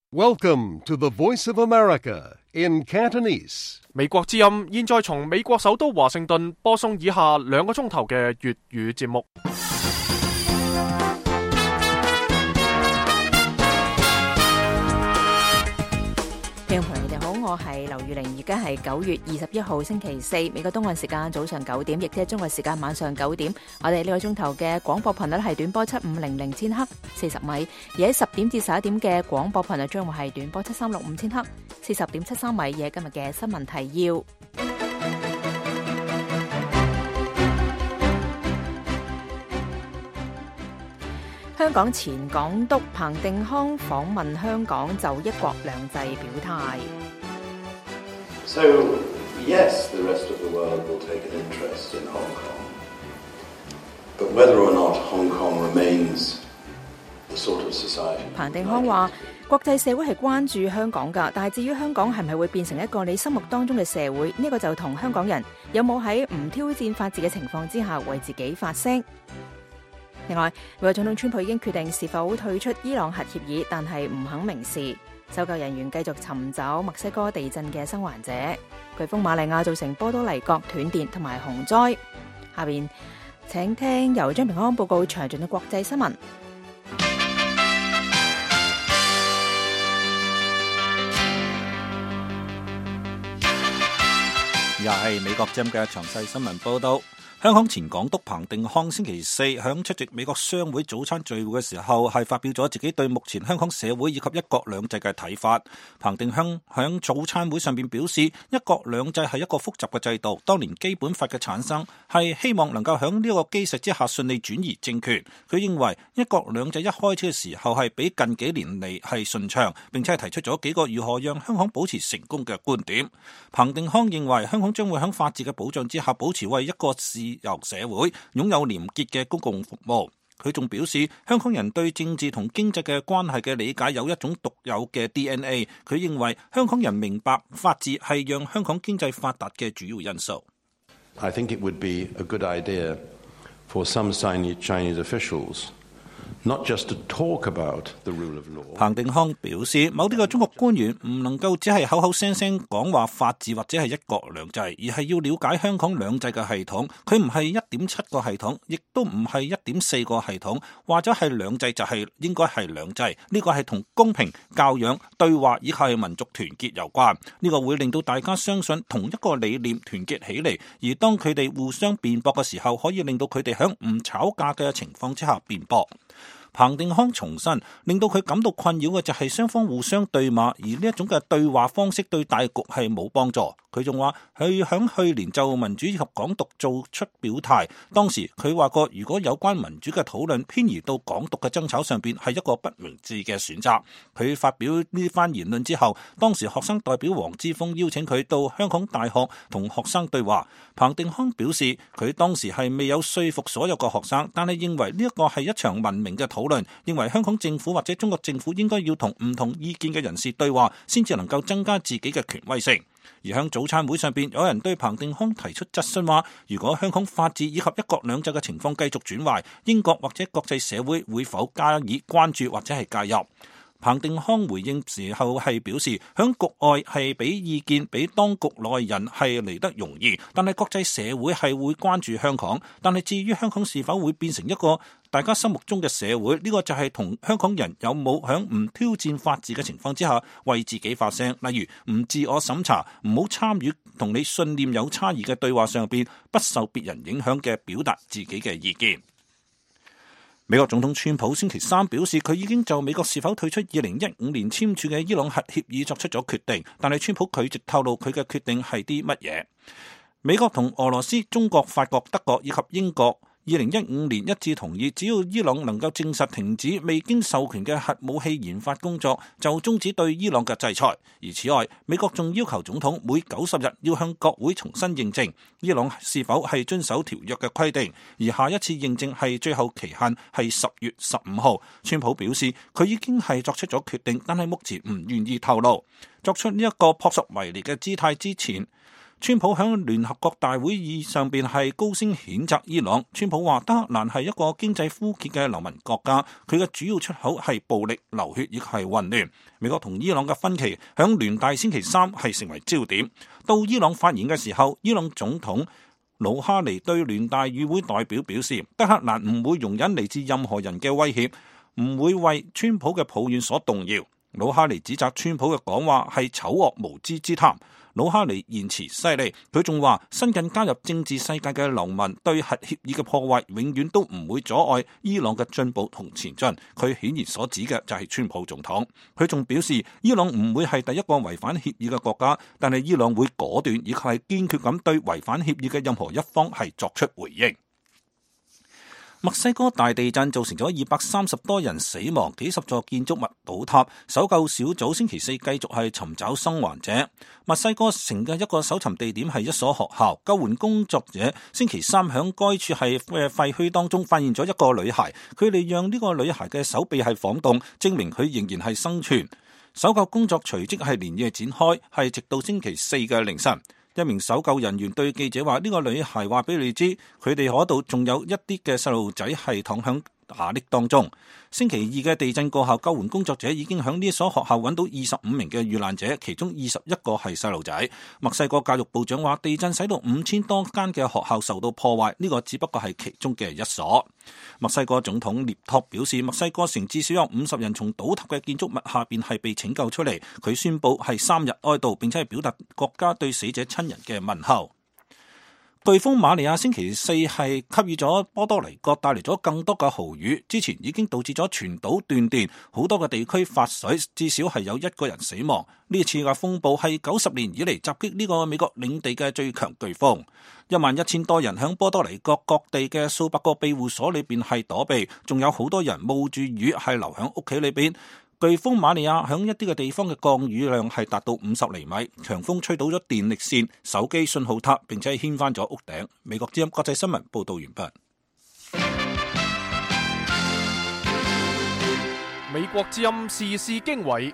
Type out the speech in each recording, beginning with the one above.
Welcome to the Voice of America in Cantonese. 美國之音現在從美國首都華盛頓播送以下2個鐘頭嘅粵語節目。 聽眾朋友你哋好，我係劉玉玲，而家係9月21號星期四，美國東岸時間早上9點，亦即係中國時間晚上9點。我哋呢個鐘頭嘅廣播頻率係短波7500千赫40米，而喺10點至11點嘅廣播頻率將會係短波7365千赫40.73米。嘢今日嘅新聞提要。香港前港督彭定康訪問香港，就一國兩制表態。 So, yes, the rest of the world will take an interest in Hong Kong. But whether or not Hong Kong remains the sort of society... 彭定康話：國際社會係關注香港㗎，但係至於香港係咪會變成一個你心目當中嘅社會，呢個就同香港人有冇喺唔挑戰法治嘅情況之下為自己發聲。另外，美國總統川普已經決定是否退出伊朗核協議，但係唔肯明示。搜救人員繼續尋找墨西哥地震嘅生還者。颶風瑪利亞造成波多黎各斷電同埋洪災。下邊請聽由張平安報告詳盡嘅國際新聞。 又係美國之音嘅詳細新聞報道。香港前港督彭定康星期四響出席美國商會早餐聚會嘅時候，係發表咗自己對目前香港社會以及一國兩制嘅睇法。彭定康響早餐會上邊表示，一國兩制係一個複雜嘅制度，當年基本法嘅產生係希望能夠響呢個基石之下順利轉移政權。佢認為一國兩制一開始嘅時候係比近幾年嚟係順暢，並且係提出咗幾個如何讓香港保持成功嘅觀點。彭定康認為香港將會響法治嘅保障之下保持為一個自由社會，擁有廉潔嘅公共服務。佢仲表示，香港人對政治同經濟嘅關係嘅理解有一種獨有嘅 DNA。佢認為香港人明白法治係讓香港經濟發達嘅主要因素。 I think it would be a good idea for some Chinese officials not just to talk about the rule of law. 彭定康表示，某啲嘅中國官員唔能夠只係口口聲聲講話法治或者係一國兩制，而係要了解香港兩制嘅系統。佢唔係 1.7 個系統，亦都唔係 1.4 個系統，或者係兩制就係應該係兩制。呢個係同公平、教養、對話以及係民族團結有關。呢個會令到大家相信同一個理念，團結起嚟。而當佢哋互相辯駁嘅時候，可以令到佢哋喺唔吵架嘅情況之下辯駁。彭定康重申，令到佢感到困擾嘅就係雙方互相對罵，而呢一種嘅對話方式對大局係冇幫助。佢仲話佢響去年就民主及港獨做出表態，當時佢話過，如果有關民主嘅討論偏移到港獨嘅爭吵上邊，係一個不明智嘅選擇。佢發表呢番言論之後，當時學生代表黃之鋒邀請佢到香港大學同學生對話。彭定康表示，佢當時係未有說服所有嘅學生，但係認為呢一個係一場文明嘅討論，認為香港政府或者中國政府應該要同唔同意見嘅人士對話，先至能夠增加自己嘅權威性。而喺早餐會上邊，有人對彭定康提出質詢話，如果香港法治以及一國兩制嘅情況繼續轉壞，英國或者國際社會會否加以關注或者係介入？彭定康回應時候係表示，響局外係俾意見俾當局內人係嚟得容易，但係國際社會係會關注香港。但係至於香港是否會變成一個大家心目中嘅社會，呢個就係同香港人有冇響唔挑戰法治嘅情況之下為自己發聲，例如唔自我審查，唔好參與同你信念有差異嘅對話上邊，不受別人影響嘅表達自己嘅意見。美國總統川普星期三表示，佢已經就美國是否退出2015年簽署嘅伊朗核協議作出咗決定，但係川普拒絕透露佢嘅決定係啲乜嘢。美國同俄羅斯、中國、法國、德國以及英國2015年一致同意，只要伊朗能夠證實停止未經授權嘅核武器研發工作，就終止對伊朗嘅制裁。而此外，美國仲要求總統每90日要向國會重新認證伊朗是否係遵守條約嘅規定，而下一次認證係最後期限係10月15號。川普表示佢已經係作出咗決定，但係目前唔願意透露。作出呢一個撲朔迷離嘅姿態之前， 川普響聯合國大會議上邊係高聲譴責伊朗。川普話德黑蘭係一個經濟枯竭嘅流民國家，佢嘅主要出口係暴力、流血，亦係混亂。美國同伊朗嘅分歧響聯大星期三係成為焦點。到伊朗發言嘅時候，伊朗總統魯哈尼對聯大與會代表表示，德黑蘭唔會容忍嚟自任何人嘅威脅，唔會為川普嘅抱怨所動搖。魯哈尼指責川普嘅講話係醜惡無知之談。魯哈尼言辭犀利，佢仲話新近加入政治世界嘅流民對核協議嘅破壞永遠都唔會阻礙伊朗嘅進步同前進。佢顯然所指嘅就係川普總統。佢仲表示伊朗唔會係第一個違反協議嘅國家，但係伊朗會果斷以及係堅決咁對違反協議嘅任何一方係作出回應。墨西哥大地震造成咗230多人死亡，幾十座建築物倒塌。搜救小組星期四繼續係尋找生還者。墨西哥城嘅一個搜尋地點係一所學校，救援工作者星期三響該處係廢墟當中發現咗一個女孩，佢哋讓呢個女孩嘅手臂係晃動，證明佢仍然係生存。搜救工作隨即係連夜展開，係直到星期四嘅凌晨。一名搜救人員對記者話：呢個女孩話俾你知，佢哋嗰度仲有一啲嘅細路仔係躺響瓦礫當中。星期二嘅地震過後，救援工作者已經響呢所學校揾到25名嘅遇難者，其中21個係細路仔。墨西哥教育部長話，地震使到5000多間嘅學校受到破壞，呢個只不過係其中嘅一所。墨西哥總統涅托表示，墨西哥城至少有50人從倒塌嘅建築物下邊係被拯救出嚟。佢宣布係3日哀悼，並且係表達國家對死者親人嘅問候。颶風瑪利亞星期四係給予咗波多黎各帶嚟咗更多嘅豪雨，之前已經導致咗全島斷電，好多嘅地區發水，至少係有1個人死亡。呢次嘅風暴係90年以嚟襲擊呢個美國領地嘅最強颶風。11000多人響波多黎各各地嘅數百個庇護所裏邊係躲避，仲有好多人冒住雨係留響屋企裏邊。颶風瑪利亞響一啲嘅地方嘅降雨量係達到50厘米，強風吹倒咗電力線、手機信號塔，並且掀翻咗屋頂。美國之音國際新聞報道完畢。 美國之音時事經緯，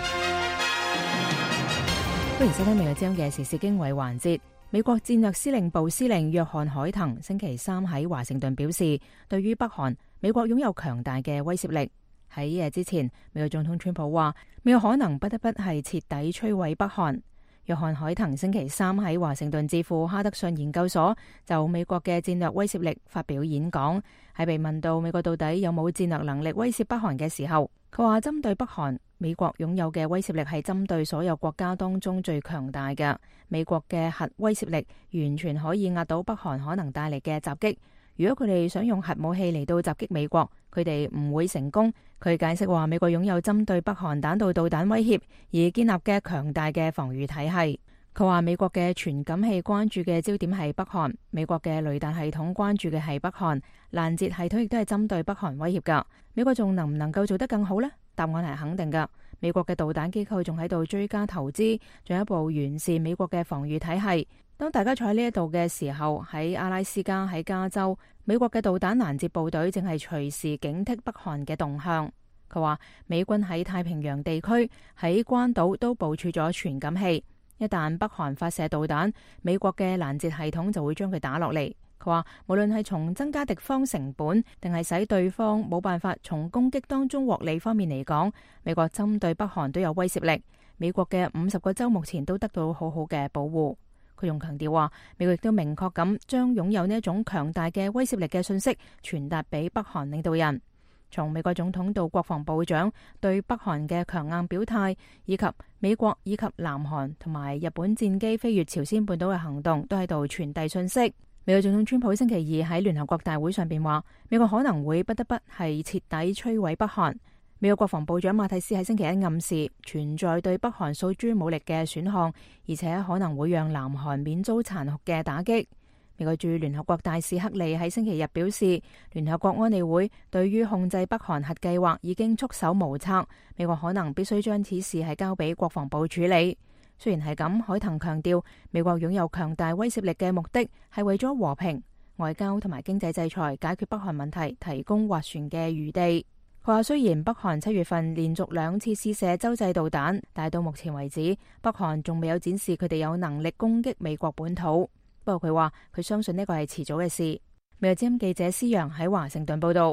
歡迎收聽美國之音嘅時事經緯環節。美國戰略司令部司令約翰海騰星期三喺華盛頓表示，對於北韓，美國擁有強大嘅威懾力。喺之前，美國總統川普話，美國可能不得不係徹底摧毀北韓。約翰海騰星期三喺華盛頓智庫哈德遜研究所就美國嘅戰略威懾力發表演講。喺被問到美國到底有冇戰略能力威懾北韓嘅時候，佢話針對北韓，美國擁有嘅威懾力係針對所有國家當中最強大嘅。美國嘅核威懾力完全可以壓倒北韓可能帶嚟嘅襲擊。如果佢哋想用核武器嚟到襲擊美國，佢哋唔會成功。佢解釋話，美國擁有針對北韓彈道導彈威脅而建立嘅強大嘅防禦體系。佢話美國嘅傳感器關注嘅焦點係北韓，美國嘅雷達系統關注嘅係北韓，攔截系統亦都係針對北韓威脅噶。美國仲能唔能夠做得更好呢？答案係肯定噶。美國嘅導彈機構仲喺度追加投資，進一步完善美國嘅防禦體系。當大家坐喺呢一度嘅時候，喺阿拉斯加、喺加州，美國嘅導彈攔截部隊正係隨時警惕北韓嘅動向。佢話美軍喺太平洋地區、喺關島都部署咗傳感器，一旦北韓發射導彈，美國嘅攔截系統就會將佢打落嚟。佢話無論係從增加敵方成本，定係使對方冇辦法從攻擊當中獲利方面嚟講，美國針對北韓都有威懾力。美國嘅50個州目前都得到好好嘅保護。佢仲強調話，美國亦都明確咁將擁有呢一種強大嘅威懾力嘅信息傳達俾北韓領導人。從美國總統到國防部長對北韓嘅強硬表態，以及美國以及南韓同埋日本戰機飛越朝鮮半島嘅行動，都喺度傳遞信息。美國總統川普星期二喺聯合國大會上邊話，美國可能會不得不係徹底摧毀北韓。美國國防部長馬蒂斯喺星期一暗示存在對北韓訴諸武力嘅選項，而且可能會讓南韓免遭殘酷嘅打擊。美國駐聯合國大使克利喺星期日表示，聯合國安理會對於控制北韓核計劃已經束手無策，美國可能必須將此事係交俾國防部處理。雖然係咁，海騰強調美國擁有強大威懾力嘅目的係為咗和平、外交同埋經濟制裁解決北韓問題提供斡旋嘅餘地。 佢話雖然北韓7月份連續2次試射洲際導彈，但到目前為止，北韓仲未有展示佢哋有能力攻擊美國本土。不過佢話佢相信呢個係遲早嘅事。美國之音記者施洋喺華盛頓報道。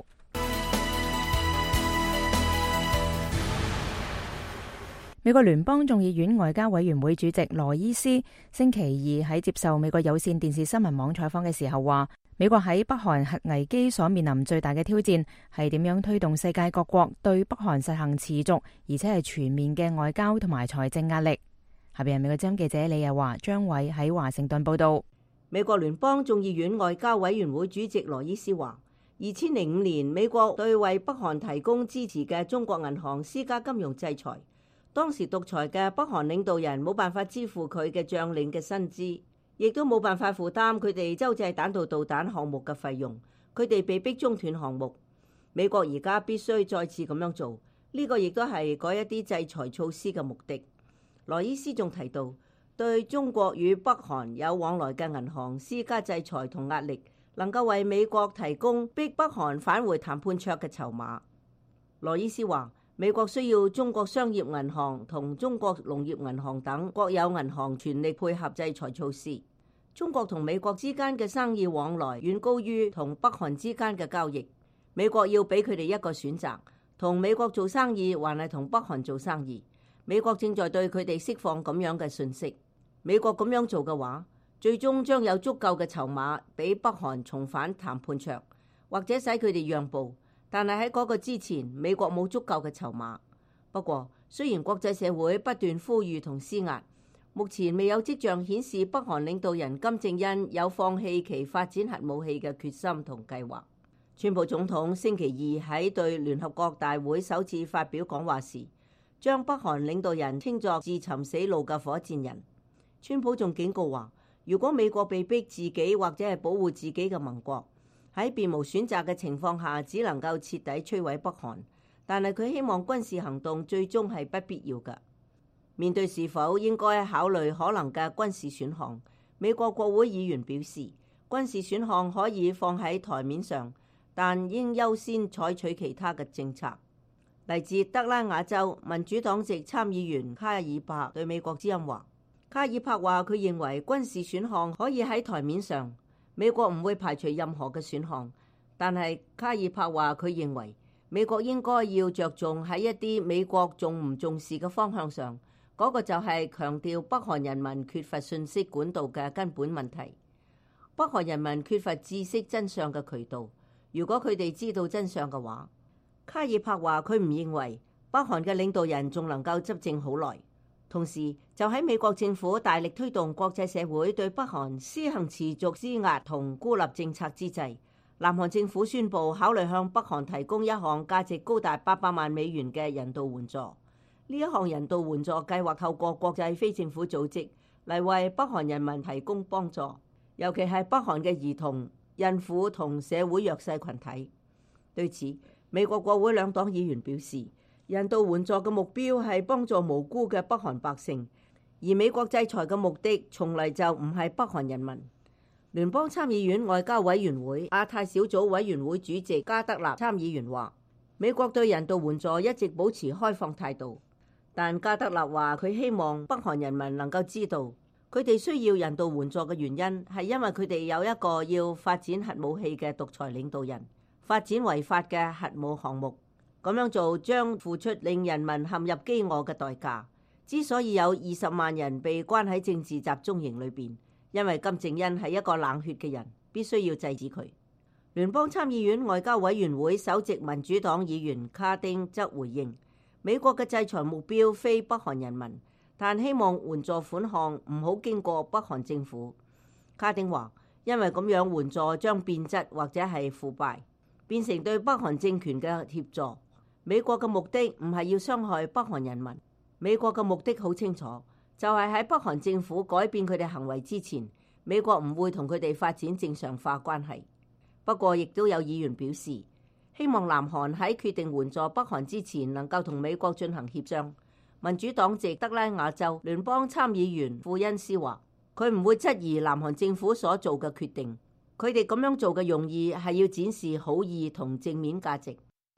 美國聯邦眾議院外交委員會主席羅伊斯星期二喺接受美國有線電視新聞網採訪嘅時候話，美國喺北韓核危機所面臨最大嘅挑戰係點樣推動世界各國對北韓實行持續而且係全面嘅外交同埋財政壓力。下邊係美國之音記者李日華、張偉喺華盛頓報道。 美國聯邦眾議院外交委員會主席羅伊斯話，2005年美國對為北韓提供支持嘅中國銀行施加金融制裁。當時獨裁嘅北韓領導人冇辦法支付佢嘅將領嘅薪資，亦都冇辦法負擔佢哋洲際彈道導彈項目嘅費用，佢哋被逼中斷項目。美國而家必須再次咁樣做，呢個亦都係改一啲制裁措施嘅目的。羅伊斯仲提到，對中國與北韓有往來嘅銀行施加制裁同壓力，能夠為美國提供逼北韓返回談判桌嘅籌碼。羅伊斯話，美國需要中國商業銀行同中國農業銀行等國有銀行全力配合制裁措施。中國同美國之間嘅生意往來遠高於同北韓之間嘅交易。美國要俾佢哋一個選擇，同美國做生意還係同北韓做生意。美國正在對佢哋釋放咁樣嘅訊息。美國咁樣做嘅話，最終將有足夠嘅籌碼俾北韓重返談判桌，或者使佢哋讓步。但係喺嗰個之前，美國冇足夠嘅籌碼。不過，雖然國際社會不斷呼籲同施壓，目前未有跡象顯示北韓領導人金正恩有放棄其發展核武器嘅決心同計劃。川普總統星期二喺對聯合國大會首次發表講話時，將北韓領導人稱作自尋死路嘅火箭人。川普仲警告話，如果美國被逼自己或者係保護自己嘅盟國，喺別無選擇嘅情況下，只能夠徹底摧毀北韓。但係佢希望軍事行動最終係不必要嘅。面對是否應該考慮可能嘅軍事選項，美國國會議員表示，軍事選項可以放喺台面上，但應優先採取其他嘅政策。嚟自德拉瓦州民主黨籍參議員卡爾帕對美國之音話，卡爾帕話佢認為軍事選項可以喺台面上。美國唔會排除任何嘅選項，但係卡爾帕話佢認為美國應該要着重喺一啲美國重唔重視嘅方向上，嗰個就係強調北韓人民缺乏信息管道嘅根本問題。北韓人民缺乏知識真相嘅渠道，如果佢哋知道真相嘅話，卡爾帕話佢唔認為北韓嘅領導人仲能夠執政好耐。同時，就喺美國政府大力推動國際社會對北韓施行持續施壓同孤立政策之際，南韓政府宣布考慮向北韓提供一項價值高達800萬美元嘅人道援助。呢一項人道援助計劃透過國際非政府組織嚟為北韓人民提供幫助，尤其係北韓嘅兒童、孕婦同社會弱勢群體。對此，美國國會兩黨議員表示，人道援助嘅目標係幫助無辜嘅北韓百姓，而美國制裁嘅目的從嚟就唔係北韓人民。聯邦參議院外交委員會亞太小組委員會主席加德納參議員話，美國對人道援助一直保持開放態度，但加德納話佢希望北韓人民能夠知道，佢哋需要人道援助嘅原因係因為佢哋有一個要發展核武器嘅獨裁領導人，發展違法嘅核武項目。咁樣做將付出令人民陷入飢餓嘅代價。之所以有20萬人被關喺政治集中營裏邊，因為金正恩係一個冷血嘅人，必須要制止佢。聯邦參議院外交委員會首席民主黨議員卡丁則回應，美國嘅制裁目標非北韓人民，但希望援助款項唔好經過北韓政府。卡丁話，因為咁樣援助將變質或者係腐敗，變成對北韓政權嘅協助。美國嘅目的唔係要傷害北韓人民，美國嘅目的好清楚，就係喺北韓政府改變佢哋行為之前，美國唔會同佢哋發展正常化關係。不過，亦都有議員表示，希望南韓喺決定援助北韓之前，能夠同美國進行協商。民主黨籍德拉瓦州聯邦參議員庫恩斯話，佢唔會質疑南韓政府所做嘅決定，佢哋咁樣做嘅用意係要展示好意同正面價值。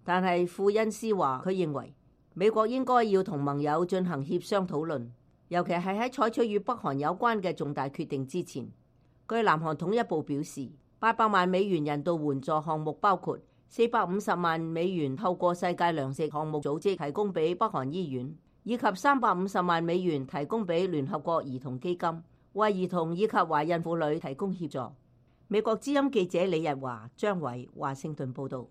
但係庫恩斯話佢認為美國應該要同盟友進行協商討論，尤其係喺採取與北韓有關嘅重大決定之前。據南韓統一部表示，800萬美元人道援助項目包括450萬美元透過世界糧食項目組織提供俾北韓醫院，以及350萬美元提供俾聯合國兒童基金，為兒童以及懷孕婦女提供協助。美國之音記者李日華、張偉華盛頓報導。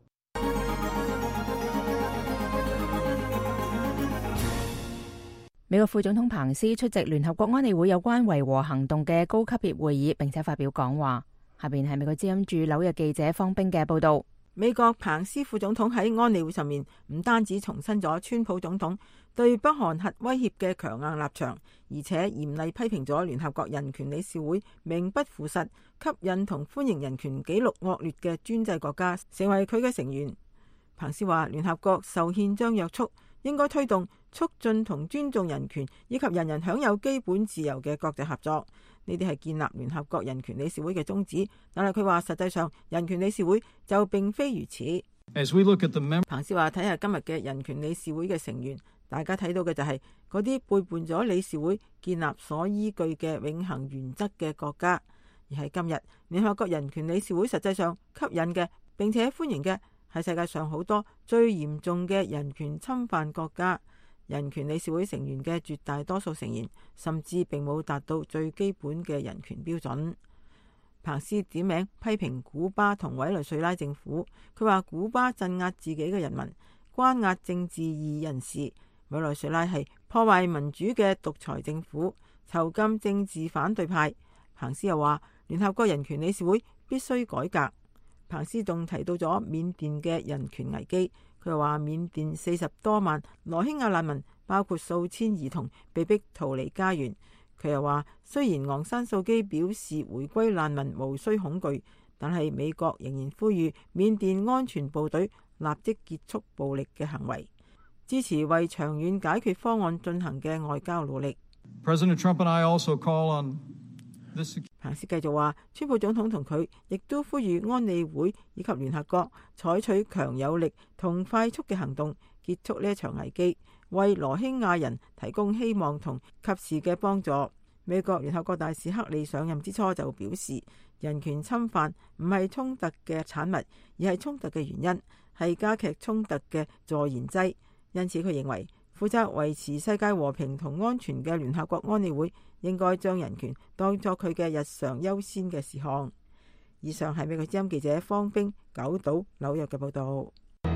美國副總統彭斯出席聯合國安理會有關維和行動嘅高級別會議，並且發表講話。下邊係美國之音駐紐約記者方冰嘅報導。 美國彭斯副總統喺安理會上面唔單止重申咗川普總統對北韓核威脅嘅強硬立場，而且嚴厲批評咗聯合國人權理事會名不符實、吸引同歡迎人權紀錄惡劣嘅專制國家成為佢嘅成員。彭斯話，聯合國受憲章約束，應該推動促進同尊重人權以及人人享有基本自由嘅國際合作。呢啲係建立聯合國人權理事會嘅宗旨，但係佢話實際上人權理事會就並非如此。彭斯話，睇下今日嘅人權理事會嘅成員，大家睇到嘅就係嗰啲背叛咗理事會建立所依據嘅永恆原則嘅國家。而喺今日聯合國人權理事會實際上吸引嘅並且歡迎嘅係世界上好多最嚴重嘅人權侵犯國家。人權理事會成員嘅絕大多數成員甚至並冇達到最基本嘅人權標準。彭斯點名批評古巴同委內瑞拉政府，佢話古巴鎮壓自己嘅人民，關押政治異人士；委內瑞拉係破壞民主嘅獨裁政府，囚禁政治反對派。彭斯又話聯合國人權理事會必須改革。彭斯仲提到咗緬甸嘅人權危機。佢話緬甸40多萬羅興亞難民，包括數千兒童，被逼逃離家園。佢又話，雖然昂山素姬表示回歸難民無需恐懼，但係美國仍然呼籲緬甸安全部隊立即結束暴力嘅行為，支持為長遠解決方案進行嘅外交努力。 President Trump and I also call on 彭斯繼續話，川普總統同佢亦都呼籲安理會以及聯合國採取強有力同快速嘅行動，結束呢一場危機，為羅興亞人提供希望同及時嘅幫助。美國聯合國大使克里上任之初就表示，人權侵犯唔係衝突嘅產物，而係衝突嘅原因，係加劇衝突嘅助燃劑。因此佢認為負責維持世界和平同安全嘅聯合國安理會應該將人權當作佢嘅日常優先嘅事項。以上係美國之音記者方冰九島紐約嘅報道。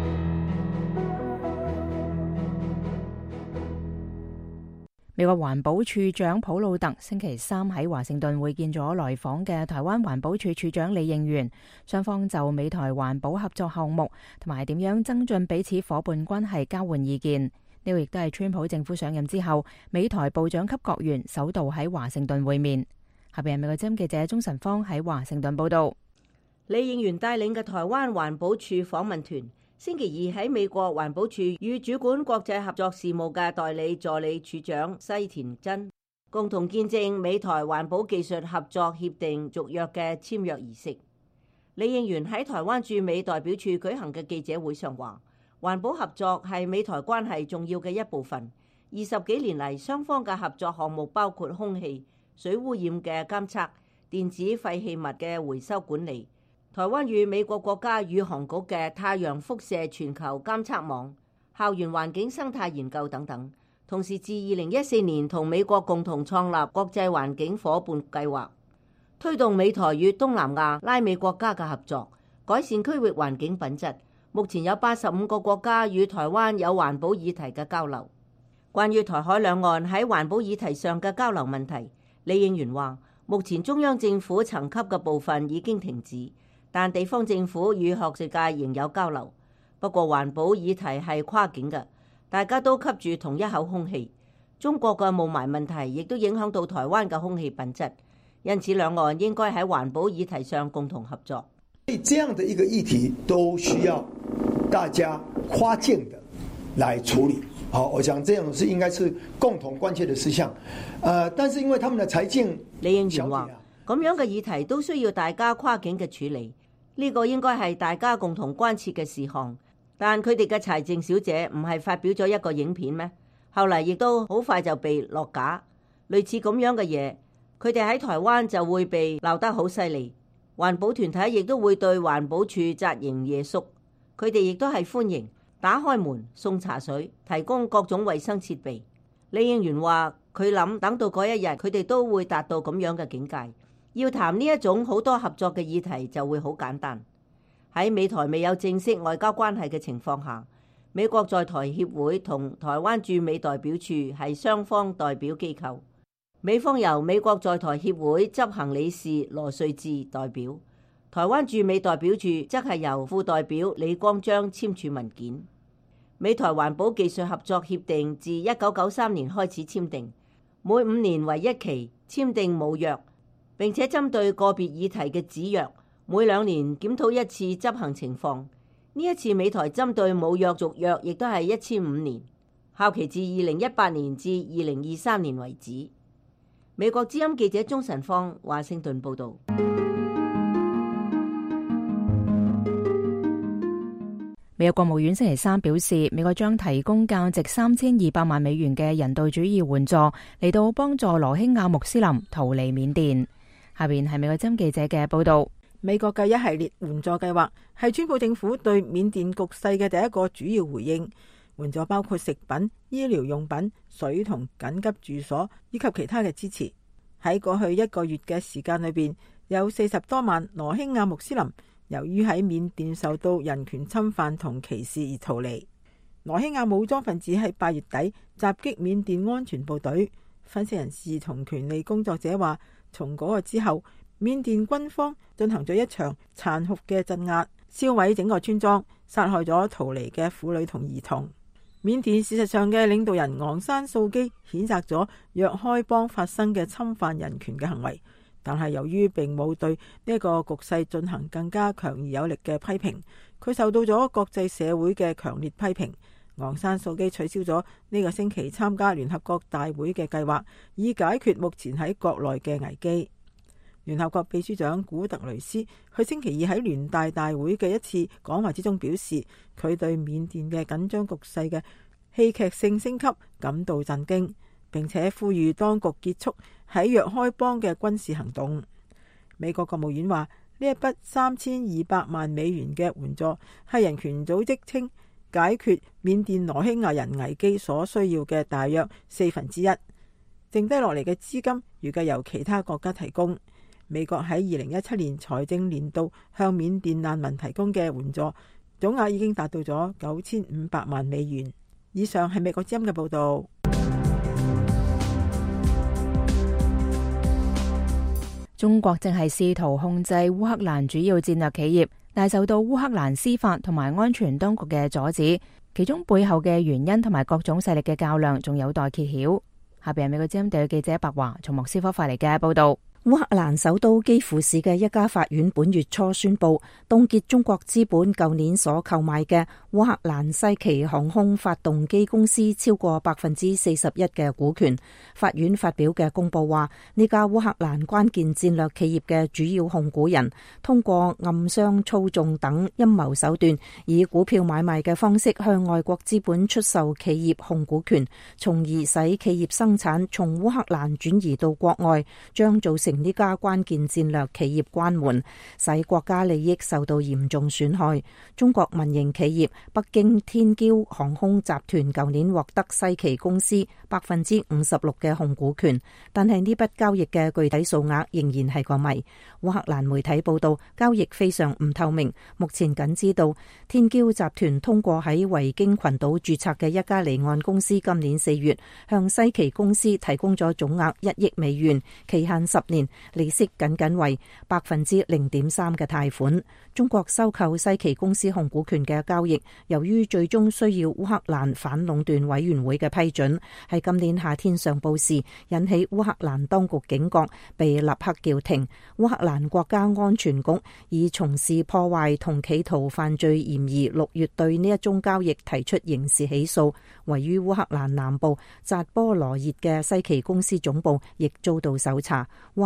美國環保署長普魯特星期三喺華盛頓會見咗來訪嘅台灣環保署署長李應元，雙方就美台環保合作項目同埋點樣增進彼此伙伴關係交換意見。呢個亦都係川普政府上任之後，美台部長級閣員首度喺華盛頓會面。下邊係美國之音記者鍾晨芳喺華盛頓報道。 李應元帶領嘅台灣環保署訪問團星期二喺美國環保署與主管國際合作事務嘅代理助理署長西田真共同見證美台環保技術合作協定續約嘅簽約儀式。李應元喺台灣駐美代表處舉行嘅記者會上話，環保合作係美台關係重要嘅一部分。20幾年嚟，雙方嘅合作項目包括空氣、水污染嘅監測、電子廢棄物嘅回收管理、台灣與美國國家宇航局嘅太陽輻射全球監測網、校園環境生態研究等等。同時，自2014年同美國共同創立國際環境夥伴計劃，推動美台與東南亞拉美國家嘅合作，改善區域環境品質。目前有85個國家與台灣有環保議題嘅交流。關於台海兩岸喺環保議題上嘅交流問題，李應元話，目前中央政府層級嘅部分已經停止，但地方政府與學術界仍有交流。不過環保議題係跨境嘅，大家都吸住同一口空氣。中國嘅霧霾問題亦都影響到台灣嘅空氣品質，因此兩岸應該喺環保議題上共同合作。 所以這樣的一個議題都需要大家跨境的來處理。好，我想這樣是應該是共同關切的事項。但是因為他們的財政， 李應元話，咁樣嘅議題都需要大家跨境嘅處理，呢個應該係大家共同關切嘅事項。 但佢哋嘅柴靜小姐唔係發表咗一個影片咩？後嚟亦都好快就被落架。類似咁樣嘅嘢，佢哋喺台灣就會被鬧得好犀利。環保團體亦都會對環保署責刑夜宿，佢哋亦都係歡迎打開門送茶水，提供各種衛生設備。李應元話佢諗等到嗰一日，佢哋都會達到咁樣嘅境界。要談呢一種好多合作嘅議題就會好簡單。喺美台未有正式外交關係嘅情況下，美國在台協會同台灣駐美代表處係雙方代表機構。美方由美國在台協會執行理事羅瑞智代表，台灣駐美代表處則係由副代表李光章簽署文件。美台環保技術合作協定自1993年開始簽訂，每5年為一期，簽訂母約，並且針對個別議題嘅子約，每2年檢討一次執行情況。呢一次美台針對母約續約亦都係一簽5年，效期至2018年至2023年為止。美國之音記者鍾晨芳華盛頓報道。 美國國務院星期三表示，美國將提供價值3200萬美元嘅人道主義援助，嚟到幫助羅興亞穆斯林逃離緬甸。下邊係美國之音記者嘅報道。 美國嘅一系列援助計劃係川普政府對緬甸局勢嘅第一個主要回應。援助包括食品、醫療用品、水同緊急住所以及其他嘅支持。喺過去1個月嘅時間裏邊，有40多萬羅興亞穆斯林由於喺緬甸受到人權侵犯同歧視而逃離。羅興亞武裝分子喺8月底襲擊緬甸安全部隊。分析人士同權利工作者話，從嗰個之後，緬甸軍方進行咗一場殘酷嘅鎮壓，燒毀整個村莊，殺害咗逃離嘅婦女同兒童。緬甸事實上嘅領導人昂山素基譴責咗若開邦發生嘅侵犯人權嘅行為，但係由於並冇對呢個局勢進行更加強而有力嘅批評，佢受到咗國際社會嘅強烈批評。昂山素基取消咗呢個星期參加聯合國大會嘅計劃，以解決目前喺國內嘅危機。聯合國秘書長古特雷斯佢星期二喺聯大大會嘅一次講話之中表示，佢對緬甸嘅緊張局勢嘅戲劇性升級感到震驚，並且呼籲當局結束喺若開邦嘅軍事行動。美國國務院話，呢一筆3200萬美元嘅援助係人權組織稱解決緬甸羅興亞人危機所需要嘅大約1/4，剩低落嚟嘅資金預計由其他國家提供。美國喺2017年財政年度向緬甸難民提供嘅援助總額已經達到咗9500萬美元。以上係美國之音嘅報道。 中國正係試圖控制烏克蘭主要戰略企業，但受到烏克蘭司法同埋安全當局嘅阻止，其中背後嘅原因同埋各種勢力嘅較量仲有待揭曉。下邊係美國之音特約記者白華從莫斯科發嚟嘅報道。 烏克蘭首都基輔市嘅一家法院本月初宣布凍結中國資本舊年所購買嘅烏克蘭西奇航空發動機公司超過41%嘅股權。法院發表嘅公報話，呢家烏克蘭關鍵戰略企業嘅主要控股人通過暗箱操縱等陰謀手段，以股票買賣嘅方式向外國資本出售企業控股權，從而使企業生產從烏克蘭轉移到國外，將造成呢家關鍵戰略企業關門，使國家利益受到嚴重損害。中國民營企業北京天驕航空集團舊年獲得西奇公司56%嘅控股權，但係呢筆交易嘅具體數額仍然係個謎。烏克蘭媒體報道，交易非常唔透明，目前僅知道天驕集團通過喺維京群島註冊嘅一家離岸公司今年4月向西奇公司提供咗總額1億美元，期限10年，利息僅僅為0.3%嘅貸款。中國收購西奇公司控股權嘅交易，由於最終需要烏克蘭反壟斷委員會嘅批准，喺今年夏天上報時引起烏克蘭當局警覺，被立刻叫停。烏克蘭國家安全局以從事破壞同企圖犯罪嫌疑6月對呢一宗交易提出刑事起訴。位於烏克蘭南部扎波羅熱嘅西奇公司總部亦遭到搜查。烏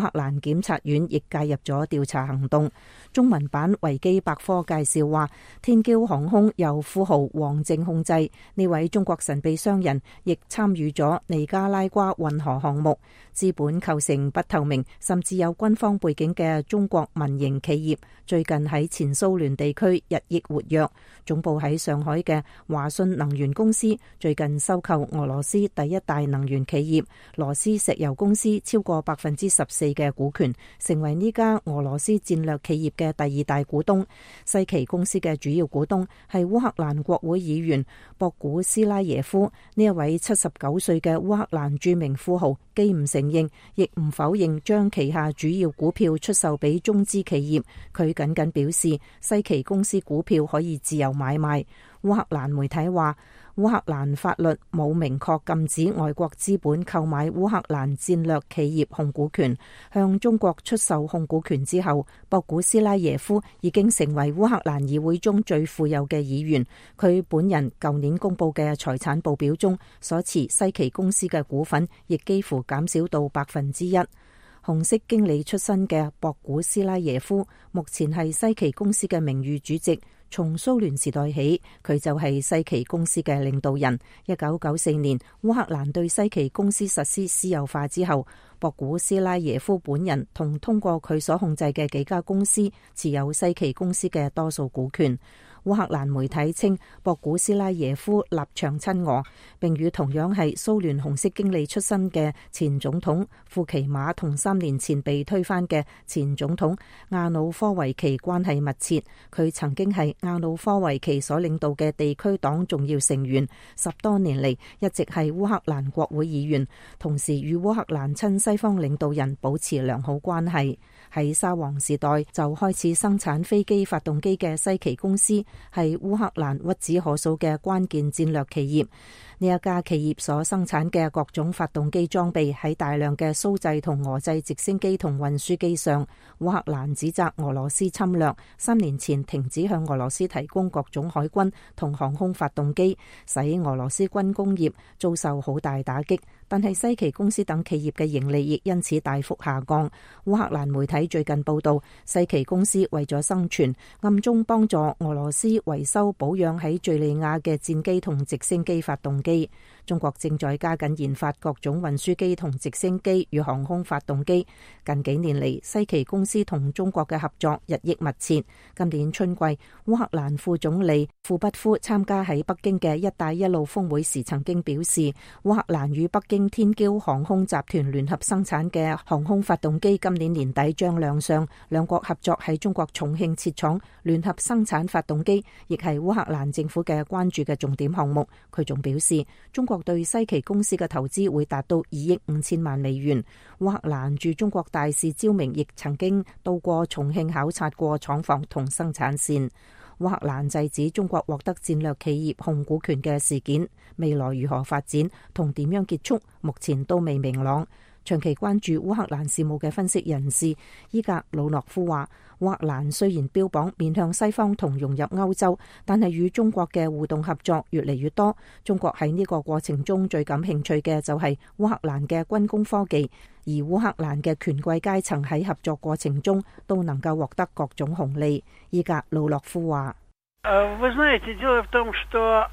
克蘭檢察院亦介入咗調查行動。中文版維基百科介紹話，天驕航空由富豪王靖控制，呢位中國神秘商人亦參與咗尼加拉瓜運河項目，資本構成不透明，甚至有軍方背景嘅中國民營企業最近喺前蘇聯地區日益活躍。總部喺上海嘅華信能源公司最近收購俄羅斯第一大能源企業羅斯石油公司超過14%嘅股權，成為呢家俄羅斯戰略企業嘅第二大股東。西奇公司嘅主要股東係烏克蘭國會議員博古斯拉耶夫，呢一位79歲嘅烏克蘭著名富豪，既唔承認亦唔否認將旗下主要股票出售俾中資企業，佢僅僅表示西奇公司股票可以自由買賣。烏克蘭媒體話，烏克蘭法律冇明確禁止外國資本購買烏克蘭戰略企業控股權。向中國出售控股權之後，博古斯拉耶夫已經成為烏克蘭議會中最富有嘅議員。佢本人舊年公布嘅財產報表中所持西奇公司嘅股份亦幾乎減少到1%。紅色經理出身嘅博古斯拉耶夫目前係西奇公司嘅名譽主席。從蘇聯時代起，佢就係西奇公司嘅領導人。1994年，烏克蘭對西奇公司實施私有化之後，博古斯拉耶夫本人同通過佢所控制嘅幾家公司持有西奇公司嘅多數股權。烏克蘭媒體稱，博古斯拉耶夫立場親俄，並與同樣係蘇聯紅色經理出身嘅前總統庫奇馬同3年前被推翻嘅前總統亞努科維奇關係密切。佢曾經係亞努科維奇所領導嘅地區黨重要成員，10多年嚟一直係烏克蘭國會議員，同時與烏克蘭親西方領導人保持良好關係。喺沙皇時代就開始生產飛機發動機嘅西奇公司係烏克蘭屈指可數嘅關鍵戰略企業。呢一家企業所生產嘅各種發動機裝備喺大量嘅蘇製同俄製直升機同運輸機上。烏克蘭指責俄羅斯侵略，3年前停止向俄羅斯提供各種海軍同航空發動機，使俄羅斯軍工業遭受好大打擊。但係西奇公司等企業嘅盈利亦因此大幅下降。烏克蘭媒體最近報道，西奇公司為咗生存，暗中幫助俄羅斯維修保養喺敘利亞嘅戰機同直升機發動機。中國正在加緊研發各種運輸機同直升機與航空發動機。近幾年嚟，西奇公司同中國嘅合作日益密切。今年春季，烏克蘭副總理庫畢夫參加喺北京嘅一帶一路峰會時曾經表示，烏克蘭與北京天驕航空集團聯合生產嘅航空發動機今年年底將亮相。兩國合作喺中國重慶設廠聯合生產發動機，亦係烏克蘭政府嘅關注嘅重點項目。佢仲表示，中國對西奇公司嘅投資會達到2億5千萬美元。烏克蘭駐中國大使焦明亦曾經到過重慶考察過廠房同生產線。烏克蘭制止中國獲得戰略企業控股權嘅事件，未來如何發展同點樣結束，目前都未明朗。長期關注烏克蘭事務嘅分析人士伊格魯諾夫話，烏克蘭雖然標榜面向西方同融入歐洲，但係與中國嘅互動合作越嚟越多。中國喺呢個過程中最感興趣嘅就係烏克蘭嘅軍工科技，而烏克蘭嘅權貴階層喺合作過程中都能夠獲得各種紅利。伊格魯諾夫話， Вы знаете, дело в том, что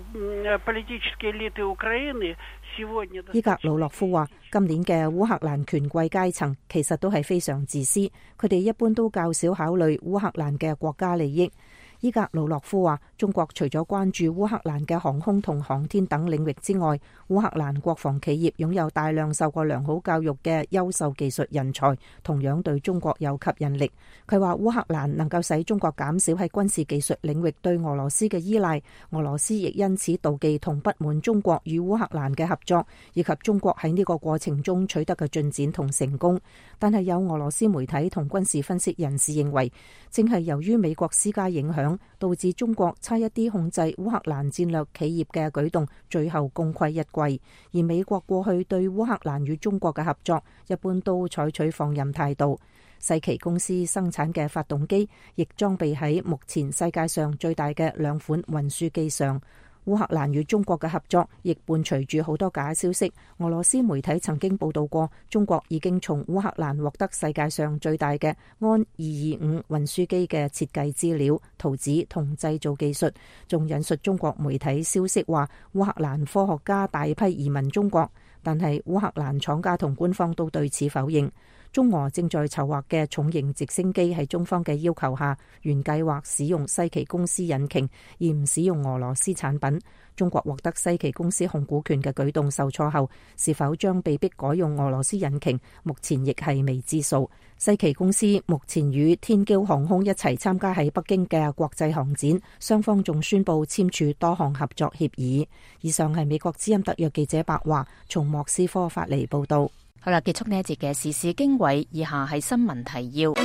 политические элиты Украины сегодня... 伊格魯諾夫話，今年嘅烏克蘭權貴階層其實都係非常自私，佢哋一般都較少考慮烏克蘭嘅國家利益。伊格魯諾夫話，中國除咗關注烏克蘭嘅航空同航天等領域之外，烏克蘭國防企業擁有大量受過良好教育嘅優秀技術人才，同樣對中國有吸引力。佢話烏克蘭能夠使中國減少喺軍事技術領域對俄羅斯嘅依賴，俄羅斯亦因此妒忌同不滿中國與烏克蘭嘅合作，以及中國喺呢個過程中取得嘅進展同成功。但係有俄羅斯媒體同軍事分析人士認為，正係由於美國施加影響，導致中國差一啲控制烏克蘭戰略企業嘅舉動最後功虧一簣。而美國過去對烏克蘭與中國嘅合作一般都採取放任態度。西奇公司生產嘅發動機亦裝備喺目前世界上最大嘅2款運輸機上。 烏克蘭與中國嘅合作亦伴隨住好多假消息。俄羅斯媒體曾經報道過，中國已經從烏克蘭獲得世界上最大嘅安225運輸機嘅設計資料、圖紙同製造技術。仲引述中國媒體消息話，烏克蘭科學家大批移民中國，但係烏克蘭廠家同官方都對此否認。中俄正在籌劃嘅重型直升機喺中方嘅要求下，原計劃使用西奇公司引擎，而唔使用俄羅斯產品。中國獲得西奇公司控股權嘅舉動受挫後，是否將被迫改用俄羅斯引擎，目前亦係未知數。西奇公司目前與天驕航空一齊參加喺北京嘅國際航展，雙方仲宣布簽署多項合作協議。以上係美國之音特約記者白華從莫斯科發嚟報道。 好啦，結束呢一節嘅時事經緯，以下係新聞提要。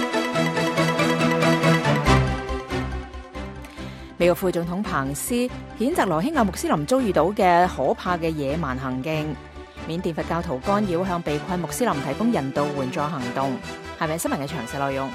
美國副總統彭斯譴責羅興亞穆斯林遭遇到嘅可怕嘅野蠻行徑。緬甸佛教徒干擾向被困穆斯林提供人道援助行動，係咪新聞嘅詳細內容？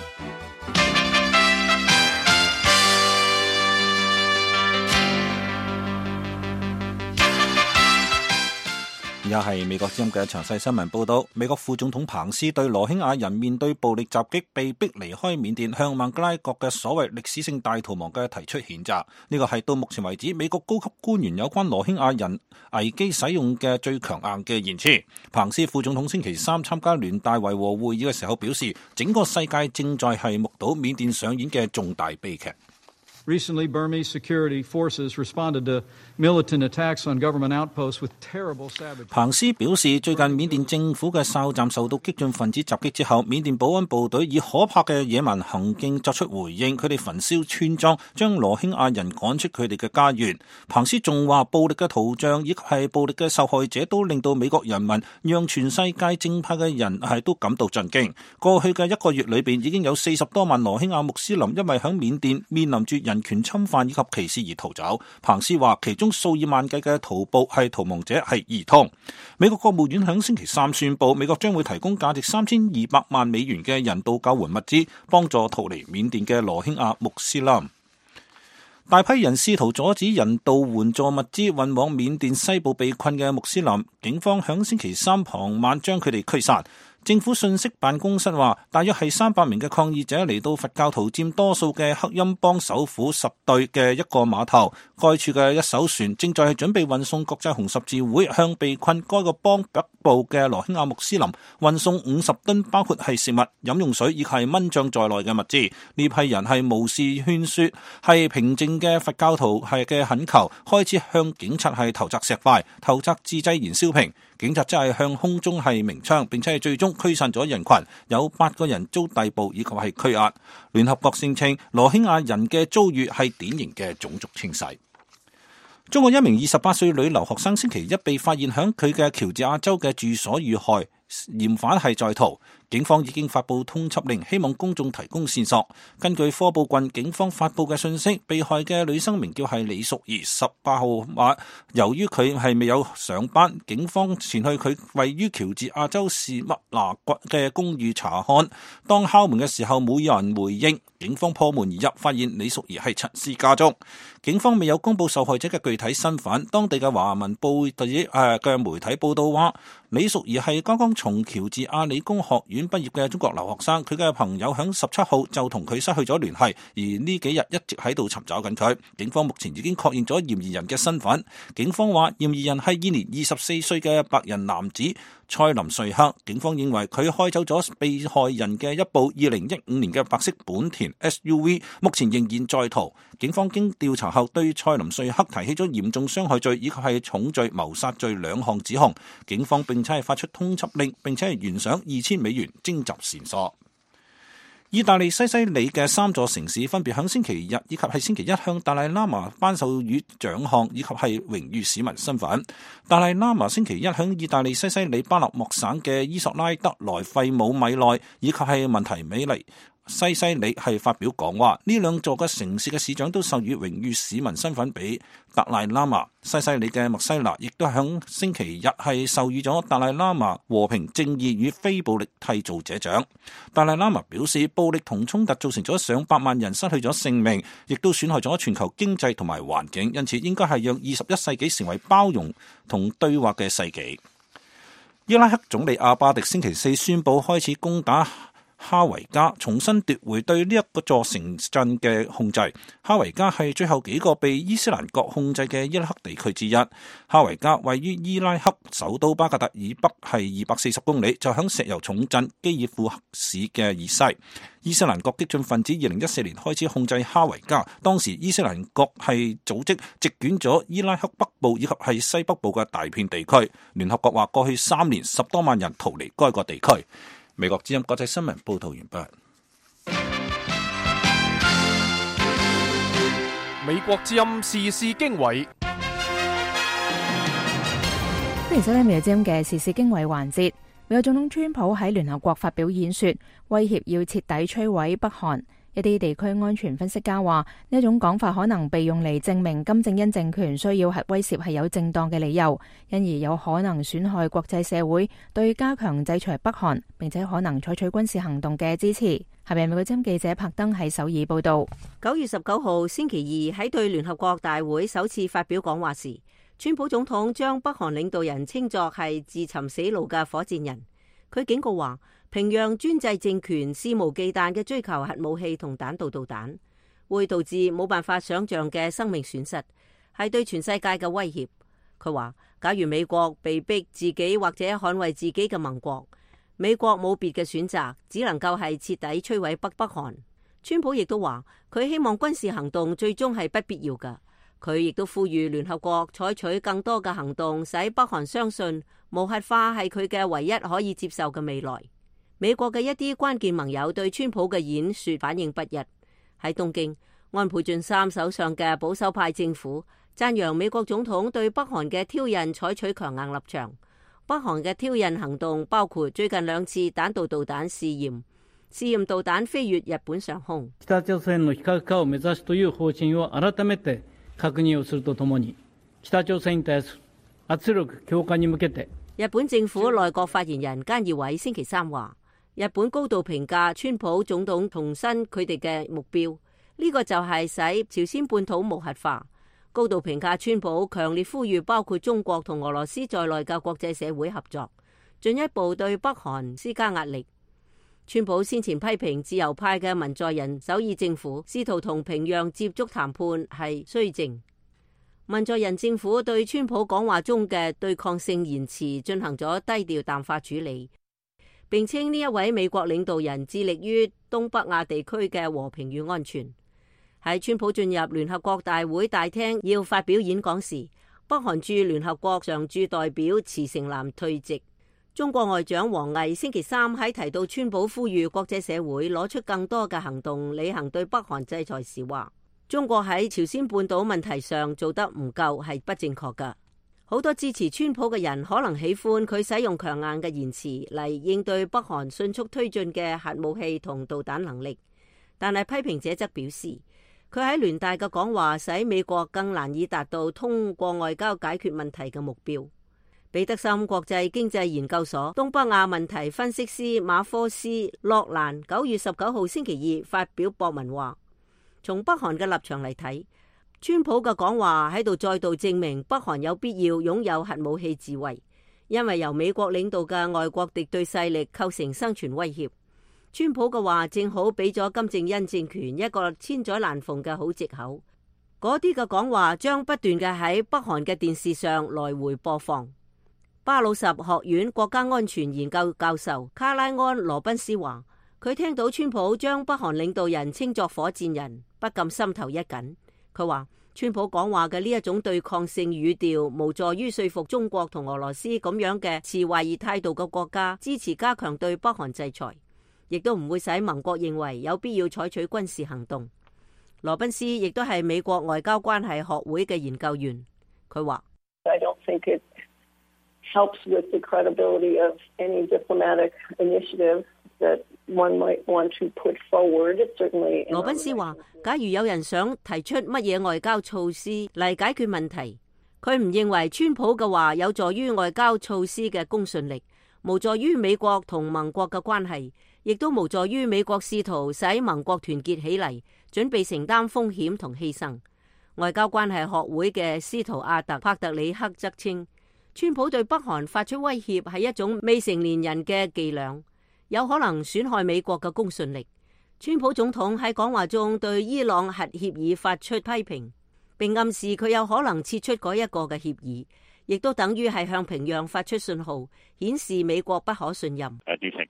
而家係美國之音嘅詳細新聞報道。美國副總統彭斯對羅興亞人面對暴力襲擊被逼離開緬甸向孟加拉國嘅所謂歷史性大逃亡嘅提出譴責。呢個係到目前為止美國高級官員有關羅興亞人危機使用嘅最強硬嘅言辭。彭斯副總統星期三參加聯大維和會議嘅時候表示，整個世界正在係目睹緬甸上演嘅重大悲劇。 Recently, Burmese security forces responded to militant attacks on government outposts with terrible savagery. 彭斯表示，最近緬甸政府嘅哨站受到激進分子襲擊之後，緬甸保安部隊以可怕嘅野蠻行徑作出回應，佢哋焚燒村莊，將羅興亞人趕出佢哋嘅家園。彭斯仲話，暴力嘅圖像以及係暴力嘅受害者都令到美國人民，讓全世界正派嘅人係都感到震驚。過去嘅1個月裏邊，已經有40多萬羅興亞穆斯林因為喺緬甸面臨住人權侵犯以及歧視而逃走。彭斯話，其中數以萬計嘅逃捕係逃亡者係兒童。美國國務院喺星期三宣布，美國將會提供價值3200萬美元嘅人道救援物資，幫助逃離緬甸嘅羅興亞穆斯林。大批人試圖阻止人道援助物資運往緬甸西部被困嘅穆斯林，警方喺星期三傍晚將佢哋驅散。政府信息辦公室話，大約係300名嘅抗議者嚟到佛教徒佔多數嘅克欽邦首府實兌嘅一個碼頭，該處嘅一艘船正在準備運送國際紅十字會向被困該個邦北部嘅羅興亞穆斯林運送50噸包括係食物、飲用水以及係蚊帳在內嘅物資。呢批人係無視勸說，係平靜嘅佛教徒係嘅懇求，開始向警察係投擲石塊、投擲自製燃燒瓶。警察即係向空中係鳴槍，並且係最終驅散咗人群，有8個人遭逮捕以及係拘押。聯合國聲稱，羅興亞人嘅遭遇係典型嘅種族清洗。中國一名28歲女留學生星期一被發現響佢嘅喬治亞州嘅住所遇害，嫌犯係在逃。警方已經發布通緝令，希望公眾提供線索。根據科布郡警方發布嘅信息，被害嘅女生名叫係李淑儀，18號話，由於佢係未有上班，警方前去佢位於喬治亞州市麥拿郡嘅公寓查看。當敲門嘅時候冇人回應，警方破門而入，發現李淑儀係陳屍家中。警方未有公布受害者嘅具體身份。當地嘅華文報嘅媒體報道話，李淑儀係剛剛從喬治亞理工學院畢業嘅中國留學生，佢嘅朋友喺17號就同佢失去咗聯繫，而呢幾日一直喺度尋找緊佢。警方目前已經確認咗嫌疑人嘅身份。警方話，嫌疑人係現年24歲嘅白人男子蔡林瑞克。警方認為佢開走咗被害人嘅一部2015年嘅白色本田 SUV， 目前仍然在逃。警方經調查後對蔡林瑞克提起咗嚴重傷害罪以及係重罪謀殺罪2項指控。警方並且係發出通緝令，並且係懸賞2000美元徵集線索。意大利西西里嘅3座城市分別喺星期日以及係星期一向達賴喇嘛頒授予獎項以及係榮譽市民身份。達賴喇嘛星期一向意大利西西里巴勒莫省嘅伊索拉德萊費姆米內以及係文提美尼西西里係發表講話，呢兩座嘅城市嘅市長都授予榮譽市民身份俾達賴喇嘛。西西里嘅麥西拿亦都響星期日係授予咗達賴喇嘛和平、正義與非暴力締造者獎。達賴喇嘛表示，暴力同衝突造成咗上百萬人失去咗性命，亦都損害咗全球經濟同埋環境，因此應該係讓21世紀成為包容同對話嘅世紀。伊拉克總理阿巴迪星期四宣布開始攻打哈維加，重新奪回對呢一個座城鎮嘅控制。哈維加係最後幾個被伊斯蘭國控制嘅伊拉克地區之一。哈維加位於伊拉克首都巴格達以北係240公里，就響石油重鎮基爾庫克市嘅以西。伊斯蘭國激進分子2014年開始控制哈維加，當時伊斯蘭國係組織席捲咗伊拉克北部以及係西北部嘅大片地區。聯合國話過去3年10多萬人逃離該個地區。美國之音國際新聞報道完畢。 美國之音時事經緯， 歡迎收聽美國之音嘅時事經緯環節。美國總統川普喺聯合國發表演說，威脅要徹底摧毀北韓。一啲地區安全分析家話，呢一種講法可能被用嚟證明金正恩政權需要核威懾係有正當嘅理由，因而有可能損害國際社會對加強制裁北韓並且可能採取軍事行動嘅支持。下面美國之音記者柏登喺首爾報道。 9月19號星期二喺對聯合國大會首次發表講話時，川普總統將北韓領導人稱作係自尋死路嘅火箭人。佢警告話，平壤專制政權肆無忌憚嘅追求核武器同彈道導彈，會導致冇辦法想象嘅生命損失，係對全世界嘅威脅。佢話，假如美國被逼自己或者捍衛自己嘅盟國，美國冇別嘅選擇，只能夠係徹底摧毀北韓。川普亦都話，佢希望軍事行動最終係不必要嘅。佢亦都呼籲聯合國採取更多嘅行動，使北韓相信無核化係佢嘅唯一可以接受嘅未來。美國嘅一啲關鍵盟友對川普嘅演說反應不一。喺東京，安倍晉三手上嘅保守派政府讚揚美國總統對北韓嘅挑釁採取強硬立場。北韓嘅挑釁行動包括最近2次彈道導彈試驗導彈飛越日本上空。 北朝鮮の非核化を目指すという方針を改めて確認をするとともに、北朝鮮に対する圧力強化に向けて。 日本政府內閣發言人菅義偉星期三話，日本高度評價川普總統重申佢哋嘅目標，呢個就係使朝鮮半島無核化。高度評價川普強烈呼籲包括中國同俄羅斯在內嘅國際社會合作，進一步對北韓施加壓力。川普先前批評自由派嘅文在寅首爾政府試圖同平壤接觸談判係綏靖。文在寅政府對川普講話中嘅對抗性言辭進行咗低調淡化處理，並稱呢一位美國領導人致力於東北亞地區嘅和平與安全。喺川普進入聯合國大會大廳要發表演講時，北韓駐聯合國常駐代表慈成南退席。中國外長王毅星期三喺提到川普呼籲國際社會攞出更多嘅行動履行對北韓制裁時話，中國喺朝鮮半島問題上做得唔夠係不正確㗎。好多支持川普嘅人可能喜歡佢使用強硬嘅言辭嚟應對北韓迅速推進嘅核武器同導彈能力，但係批評者則表示，佢喺聯大嘅講話使美國更難以達到通過外交解決問題嘅目標。彼得森國際經濟研究所東北亞問題分析師馬科斯洛蘭9月19號星期二發表博文話，從北韓嘅立場嚟睇，川普嘅講話喺度再度證明北韓有必要擁有核武器自衛，因為由美國領導嘅外國敵對勢力構成生存威脅。川普嘅話正好俾咗金正恩政權一個千載難逢嘅好藉口。嗰啲嘅講話將不斷嘅喺北韓嘅電視上來回播放。巴魯什學院國家安全研究教授卡拉安羅賓斯話，佢聽到川普將北韓領導人稱作火箭人，不禁心頭一緊。佢話川普講話嘅呢一種對抗性語調無助於說服中國同俄羅斯咁樣嘅持懷疑態度嘅國家支持加強對北韓制裁，亦都唔會使盟國認為有必要採取軍事行動。羅賓斯亦都係美國外交關係學會嘅研究員，佢話 helps with the credibility of any diplomatic initiative 羅賓斯話，假如有人想提出乜嘢外交措施嚟解決問題，佢唔認為川普嘅話有助於外交措施嘅公信力，無助於美國同盟國嘅關係，亦都無助於美國試圖使盟國團結起嚟，準備承擔風險同犧牲。外交關係學會嘅斯圖亞特·帕特里克則稱，川普對北韓發出威脅係一種未成年人嘅伎倆，有可能損害美國嘅公信力。川普總統喺講話中對伊朗核協議發出批評，並暗示佢有可能撤出嗰一個嘅協議，亦都等於係向平壤發出信號，顯示美國不可信任。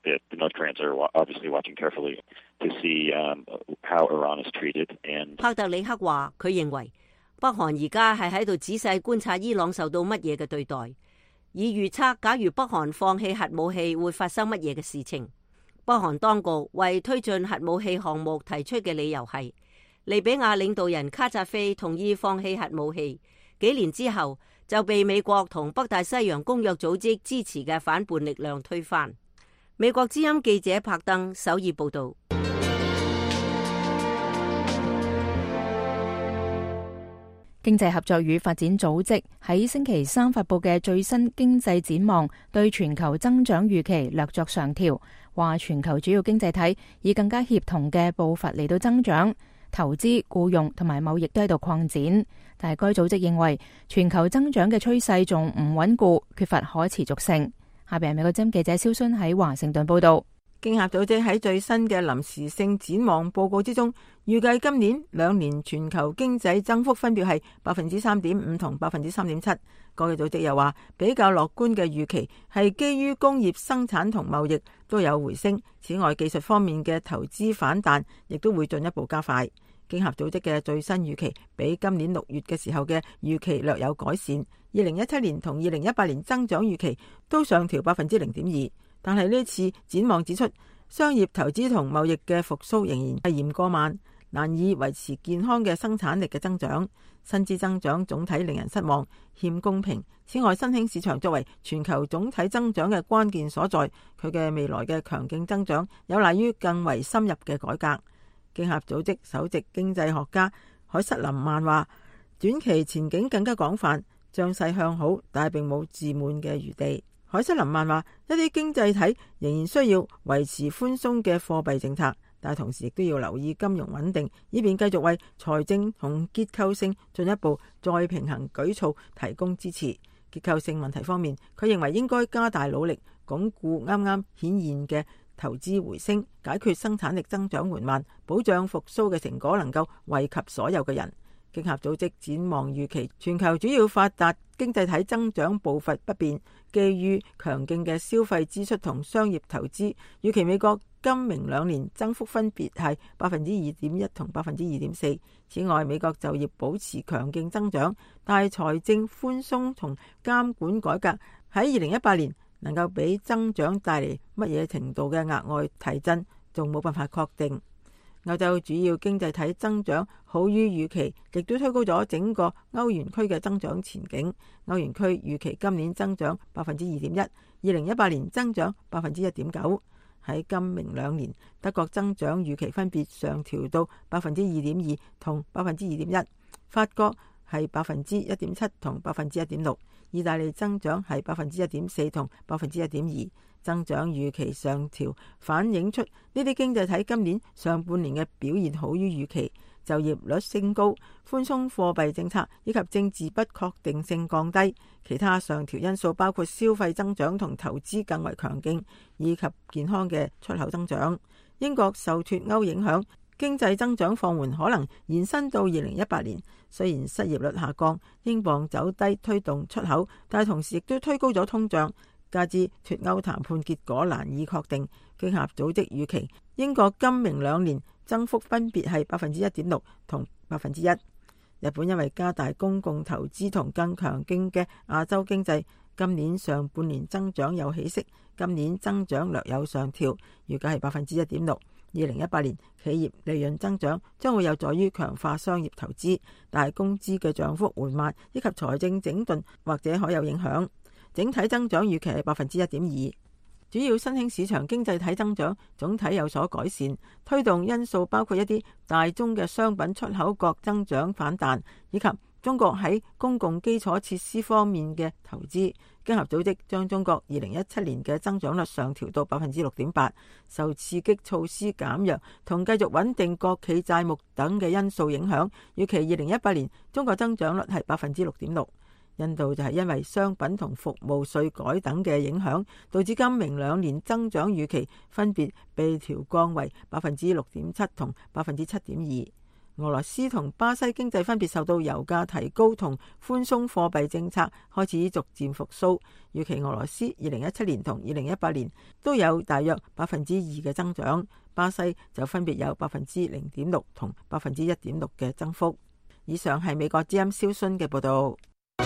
帕特里克話，佢認為北韓而家係喺度仔細觀察伊朗受到乜嘢嘅對待，以預測假如北韓放棄核武器會發生乜嘢嘅事情。北韓當局為推進核武器項目提出嘅理由係，利比亞領導人卡扎菲同意放棄核武器，幾年之後就被美國同北大西洋公約組織支持嘅反叛力量推翻。美國之音記者柏登首爾報道。 經濟合作與發展組織喺星期三發佈嘅最新經濟展望，對全球增長預期略作上調，話全球主要經濟體以更加協同嘅步伐嚟到增長，投資、僱用同埋貿易都喺度擴展。但係該組織認為全球增長嘅趨勢仲唔穩固，缺乏可持續性。下邊係美國之音記者蕭순喺華盛頓報道。 經合組織喺最新嘅臨時性展望報告之中，預計今年兩年全球經濟增幅分別係3.5%同3.7%。該組織又話，比較樂觀嘅預期係基於工業生產同貿易都有回升。此外，技術方面嘅投資反彈亦都會進一步加快。經合組織嘅最新預期比今年6月嘅時候嘅預期略有改善。2017年同2018年增長預期都上調0.2%。但係呢次展望指出，商業投資同貿易嘅復甦仍然係嫌過慢，難以維持健康嘅生產力嘅增長。薪資增長總體令人失望，欠公平。此外，新興市場作為全球總體增長嘅關鍵所在，佢嘅未來嘅強勁增長有賴於更為深入嘅改革。經合組織首席經濟學家海瑟林曼話，短期前景更加廣泛，將勢向好，但係並冇自滿嘅餘地。海瑟林曼話，一啲經濟體仍然需要維持寬鬆嘅貨幣政策，但係同時亦都要留意金融穩定，以便繼續為財政同結構性進一步再平衡舉措提供支持。結構性問題方面，佢認為應該加大努力，鞏固啱啱顯現嘅投資回升，解決生產力增長緩慢，保障復甦嘅成果能夠惠及所有嘅人。經合組織展望預期，全球主要發達經濟體增長步伐不變，基於強勁嘅消費支出同商業投資，預期美國今明兩年增幅分別係2.1%同2.4%。此外，美國就業保持強勁增長，但係財政寬鬆同監管改革喺2018年能夠俾增長帶嚟乜嘢程度嘅額外提振，仲冇辦法確定。歐洲主要經濟體增長好於預期，亦都推高咗整個歐元區嘅增長前景。歐元區預期今年增長2.1%，2018年增長1.9%。喺今明兩年，德國增長預期分別上調到2.2%同2.1%，法國係1.7%同1.6%，意大利增長係1.4%同1.2%。增長預期上調，反映出呢啲經濟體今年上半年嘅表現好於預期，就業率升高，寬鬆貨幣政策以及政治不確定性降低。其他上調因素包括消費增長同投資更為強勁，以及健康嘅出口增長。英國受脱歐影響，經濟增長放緩可能延伸到2018年。雖然失業率下降，英鎊走低推動出口，但係同時亦都推高咗通脹。加之脱歐談判結果難以確定，經合組織預期英國今明兩年增幅分別係1.6%同1%。日本因為加大公共投資同更強勁嘅亞洲經濟，今年上半年增長有起色，今年增長略有上調，預計係1.6%。2018年企業利潤增長將會有助於強化商業投資，但係工資嘅漲幅緩慢以及財政整頓或者可有影響。整體增長預期係1.2%。 主要新興市場經濟體增長總體有所改善，推動因素包括一啲大宗嘅商品出口國增長反彈，以及中國喺公共基礎設施方面嘅投資。經合組織將中國2017年嘅增長率上調到 6.8%， 受刺激措施減弱同繼續穩定國企債務等嘅因素影響，預期2018年中國增長率係 6.6%。印度就係因為商品同服務稅改等嘅影響，導致今明兩年增長預期分別被調降為 6.7% 同 7.2%。俄羅斯同巴西經濟分別受到油價提高同寬鬆貨幣政策開始逐漸復甦，預期俄羅斯2017年同2018年都有大約 2% 嘅增長，巴西就分別有 0.6% 同 1.6% 嘅增幅。以上係美國之音蕭薰嘅報道。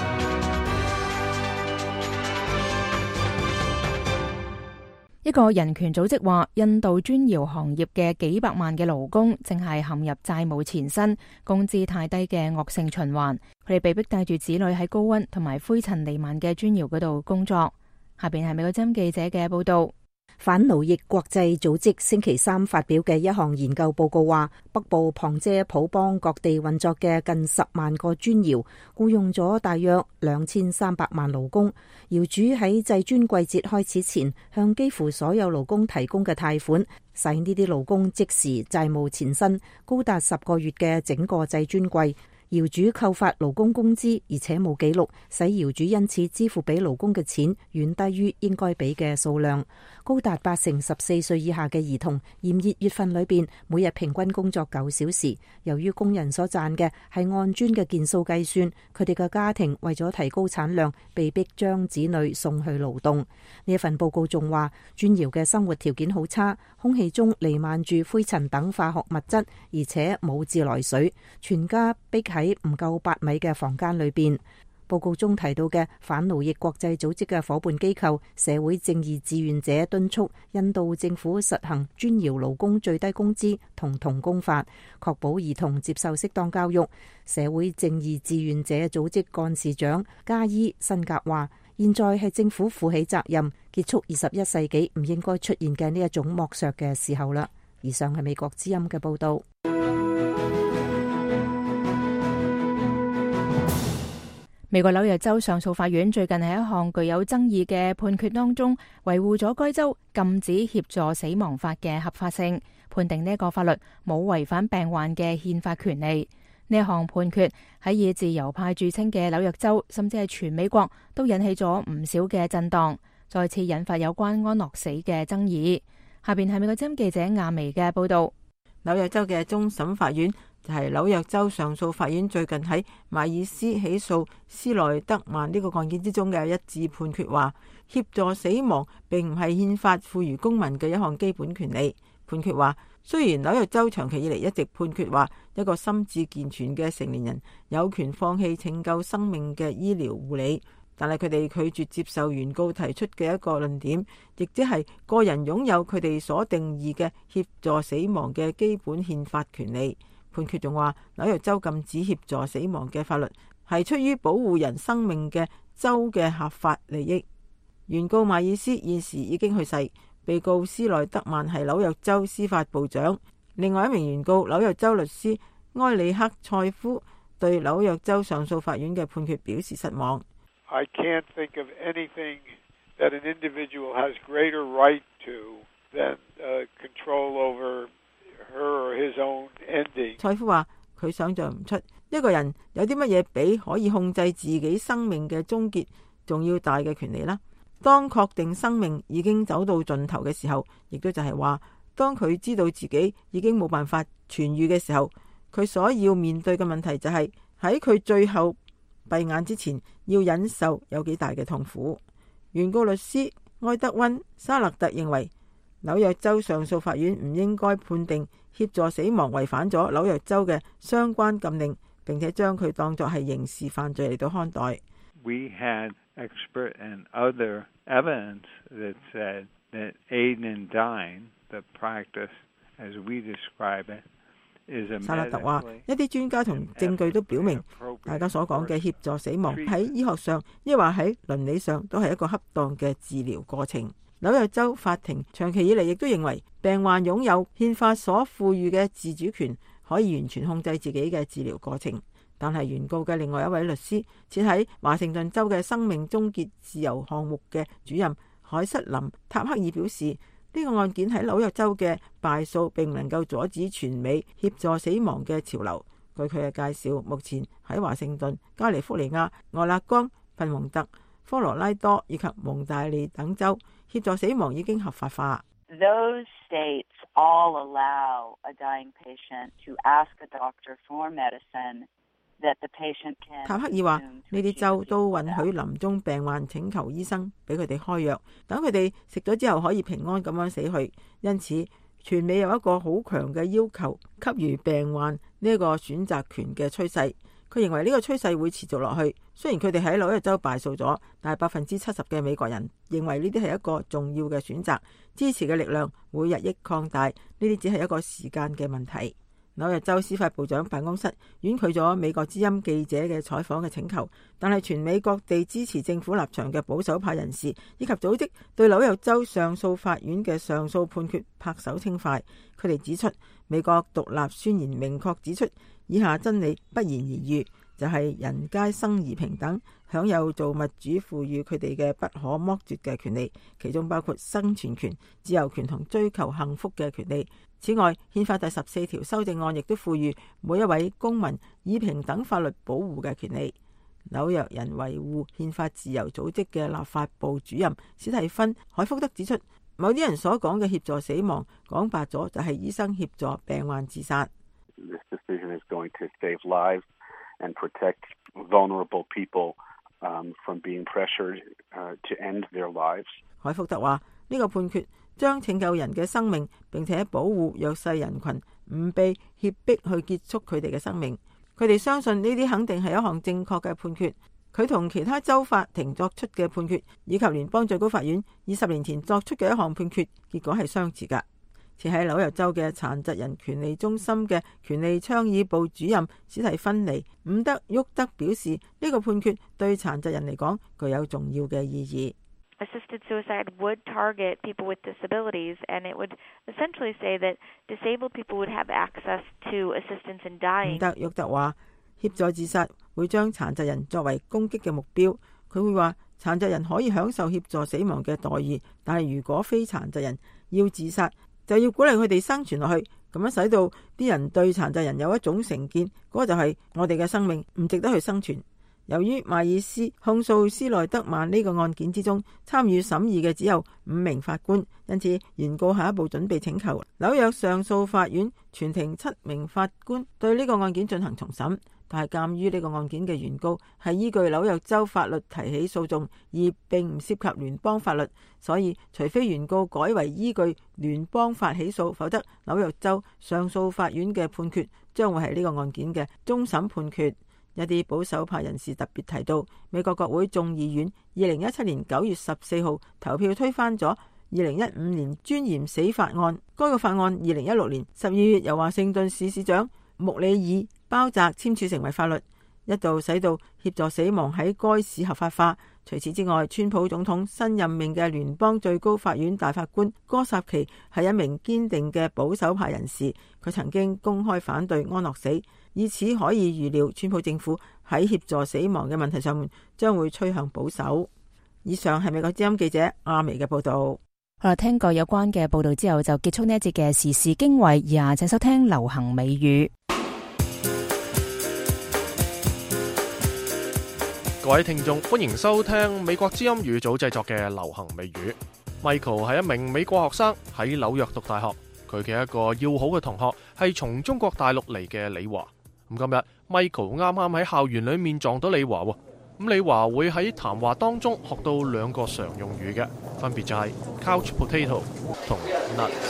一個人權組織話，印度磚窯行業嘅幾百萬嘅勞工正係陷入債務纏身、工資太低嘅惡性循環。佢哋被迫帶住子女喺高溫同埋灰塵彌漫嘅磚窯嗰度工作。下邊係美國之音記者嘅報道。 反奴役國際組織星期三發表嘅一項研究報告話，北部旁遮普邦各地運作嘅近10萬個磚窯僱用咗大約2300萬勞工。窯主喺製磚季節開始前向幾乎所有勞工提供嘅貸款，使呢啲勞工即時債務纏身，高達10個月嘅整個製磚季。窯主扣發勞工工資，而且冇記錄，使窯主因此支付俾勞工嘅錢遠低於應該俾嘅數量。高達80%14歲以下嘅兒童，炎熱月份裏邊每日平均工作9小時。由於工人所賺嘅係按磚嘅件數計算，佢哋嘅家庭為咗提高產量，被迫將子女送去勞動。呢一份報告仲話，磚窯嘅生活條件好差，空氣中彌漫住灰塵等化學物質，而且冇自來水，全家逼喺唔夠8米嘅房間裏邊。報告中提到嘅反奴役國際組織嘅夥伴機構社會正義志願者敦促印度政府實行磚窯勞工最低工資同童工法，確保兒童接受適當教育。社會正義志願者組織幹事長加伊辛格話，現在係政府負起責任，結束21世紀唔應該出現嘅呢一種剝削嘅時候啦。以上係美國之音嘅報道。 美國紐約州上訴法院最近喺一項具有爭議嘅判決當中，維護咗該州禁止協助死亡法嘅合法性，判定呢個法律冇違反病患嘅憲法權利。呢一項判決喺以自由派著稱嘅紐約州，甚至係全美國都引起咗唔少嘅震盪，再次引發有關安樂死嘅爭議。下邊係美國之音記者亞薇嘅報道。 紐約州嘅終審法院就係紐約州上訴法院最近喺馬爾斯起訴斯萊德曼呢個案件之中嘅一致判決話，協助死亡並唔係憲法賦予公民嘅一項基本權利。判決話，雖然紐約州長期以嚟一直判決話，一個心智健全嘅成年人有權放棄拯救生命嘅醫療護理，但係佢哋拒絕接受原告提出嘅一個論點，亦即係個人擁有佢哋所定義嘅協助死亡嘅基本憲法權利。判決仲話，紐約州禁止協助死亡嘅法律係出於保護人生命嘅州嘅合法利益。原告馬爾斯現時已經去世，被告斯萊德曼係紐約州司法部長。另外一名原告紐約州律師埃里克塞夫對紐約州上訴法院嘅判決表示失望。 I can't think of anything that an individual has greater right to than control over her or his own ending. 蔡夫話佢想象唔出一個人有啲乜嘢比可以控制自己生命嘅終結仲要大嘅權利啦。當確定生命已經走到盡頭嘅時候，亦都就係話，當佢知道自己已經冇辦法痊癒嘅時候，佢所要面對嘅問題就係喺佢最後閉眼之前要忍受有幾大嘅痛苦。原告律師埃德溫沙勒特認為，紐約州上訴法院唔應該判定協助死亡違反咗紐約州嘅相關禁令，並且將佢當作係刑事犯罪嚟到看待。 We had expert and other evidence that said that aiding and dying, the practice as we describe it, is a 沙勒特話，一啲專家同證據都表明，大家所講嘅協助死亡喺醫學上，亦或喺倫理上，都係一個恰當嘅治療過程。 紐約州法庭長期以嚟亦都認為病患擁有憲法所賦予嘅自主權，可以完全控制自己嘅治療過程。但係原告嘅另外一位律師，設喺華盛頓州嘅生命終結自由項目嘅主任凱瑟琳塔克爾表示，呢個案件喺紐約州嘅敗訴並唔能夠阻止全美協助死亡嘅潮流。據佢嘅介紹，目前喺華盛頓、加利福尼亞、俄勒岡、佛蒙特、科羅拉多以及蒙大利等州協助死亡已經合法化。 Those states all allow a dying patient to ask a doctor for medicine that the patient can。 塔克爾話：呢啲州都允許臨終病患請求醫生俾佢哋開藥，等佢哋食咗之後可以平安咁樣死去。因此，全美有一個好強嘅要求，給予病患呢一個選擇權嘅趨勢。佢認為呢個趨勢會持續落去。雖然佢哋喺紐約州敗訴咗，但係70%嘅美國人認為呢啲係一個重要嘅選擇，支持嘅力量會日益擴大。呢啲只係一個時間嘅問題。紐約州司法部長辦公室婉拒咗美國之音記者嘅採訪嘅請求，但係全美各地支持政府立場嘅保守派人士以及組織對紐約州上訴法院嘅上訴判決拍手稱快。佢哋指出，美國獨立宣言明確指出以下真理不言而喻，就係人皆生而平等，享有造物主賦予佢哋嘅不可剝奪嘅權利，其中包括生存權、自由權同追求幸福嘅權利。此外，憲法第14條修正案亦都賦予每一位公民以平等法律保護嘅權利。紐約人維護憲法自由組織嘅立法部主任史蒂芬·海福德指出，某啲人所講嘅協助死亡，講白咗就係醫生協助病患自殺。 This decision is going to save lives and protect vulnerable people from being pressured to end their lives. 海福德話：呢個判決將拯救人嘅生命，並且保護弱勢人群唔被脅迫去結束佢哋嘅生命。佢哋相信呢啲肯定係一項正確嘅判決。佢同其他州法庭作出嘅判決，以及聯邦最高法院20年前作出嘅一項判決，結果係相似㗎。設喺紐約州嘅殘疾人權利中心嘅權利倡議部主任史蒂芬尼·伍德沃德表示，呢個判決對殘疾人嚟講具有重要嘅意義。 Assisted suicide would target people with disabilities, and it would essentially say that disabled people would have access to assistance in dying. 伍德沃德話，協助自殺會將殘疾人作為攻擊嘅目標。佢會話，殘疾人可以享受協助死亡嘅待遇，但係如果非殘疾人要自殺，就要鼓勵佢哋生存落去，咁樣使到啲人對殘疾人有一種成見，嗰個就係我哋嘅生命唔值得去生存。由於邁爾斯控訴斯內德曼呢個案件之中參與審議嘅只有5名法官，因此原告下一步準備請求紐約上訴法院全庭7名法官對呢個案件進行重審。但係鑑於呢個案件嘅原告係依據紐約州法律提起訴訟，而並唔涉及聯邦法律，所以除非原告改為依據聯邦法起訴，否則紐約州上訴法院嘅判決將會係呢個案件嘅終審判決。一啲保守派人士特別提到，美國國會眾議院2017年9月14號投票推翻咗2015年尊嚴死法案。該個法案2016年12月由華盛頓市市長穆里爾鮑澤簽署成為法律，一度使到協助死亡喺該市合法化。除此之外，川普總統新任命嘅聯邦最高法院大法官哥薩奇係一名堅定嘅保守派人士，佢曾經公開反對安樂死，以此可以預料川普政府喺協助死亡嘅問題上面將會趨向保守。以上係美國之音記者阿薇嘅報道。 好啦，聽過有關嘅報道之後，就結束呢一節嘅時事經緯，以下請收聽流行美語。 各位聽眾，歡迎收聽美國之音語組製作嘅流行美語。Michael 係一名美國學生，喺紐約讀大學。佢嘅一個要好嘅同學係從中國大陸嚟嘅李華。咁今日 Michael 啱啱喺校園裏面撞到李華喎。咁李華會喺談話當中學到2個常用語嘅，分別就係 couch potato 同 nuts。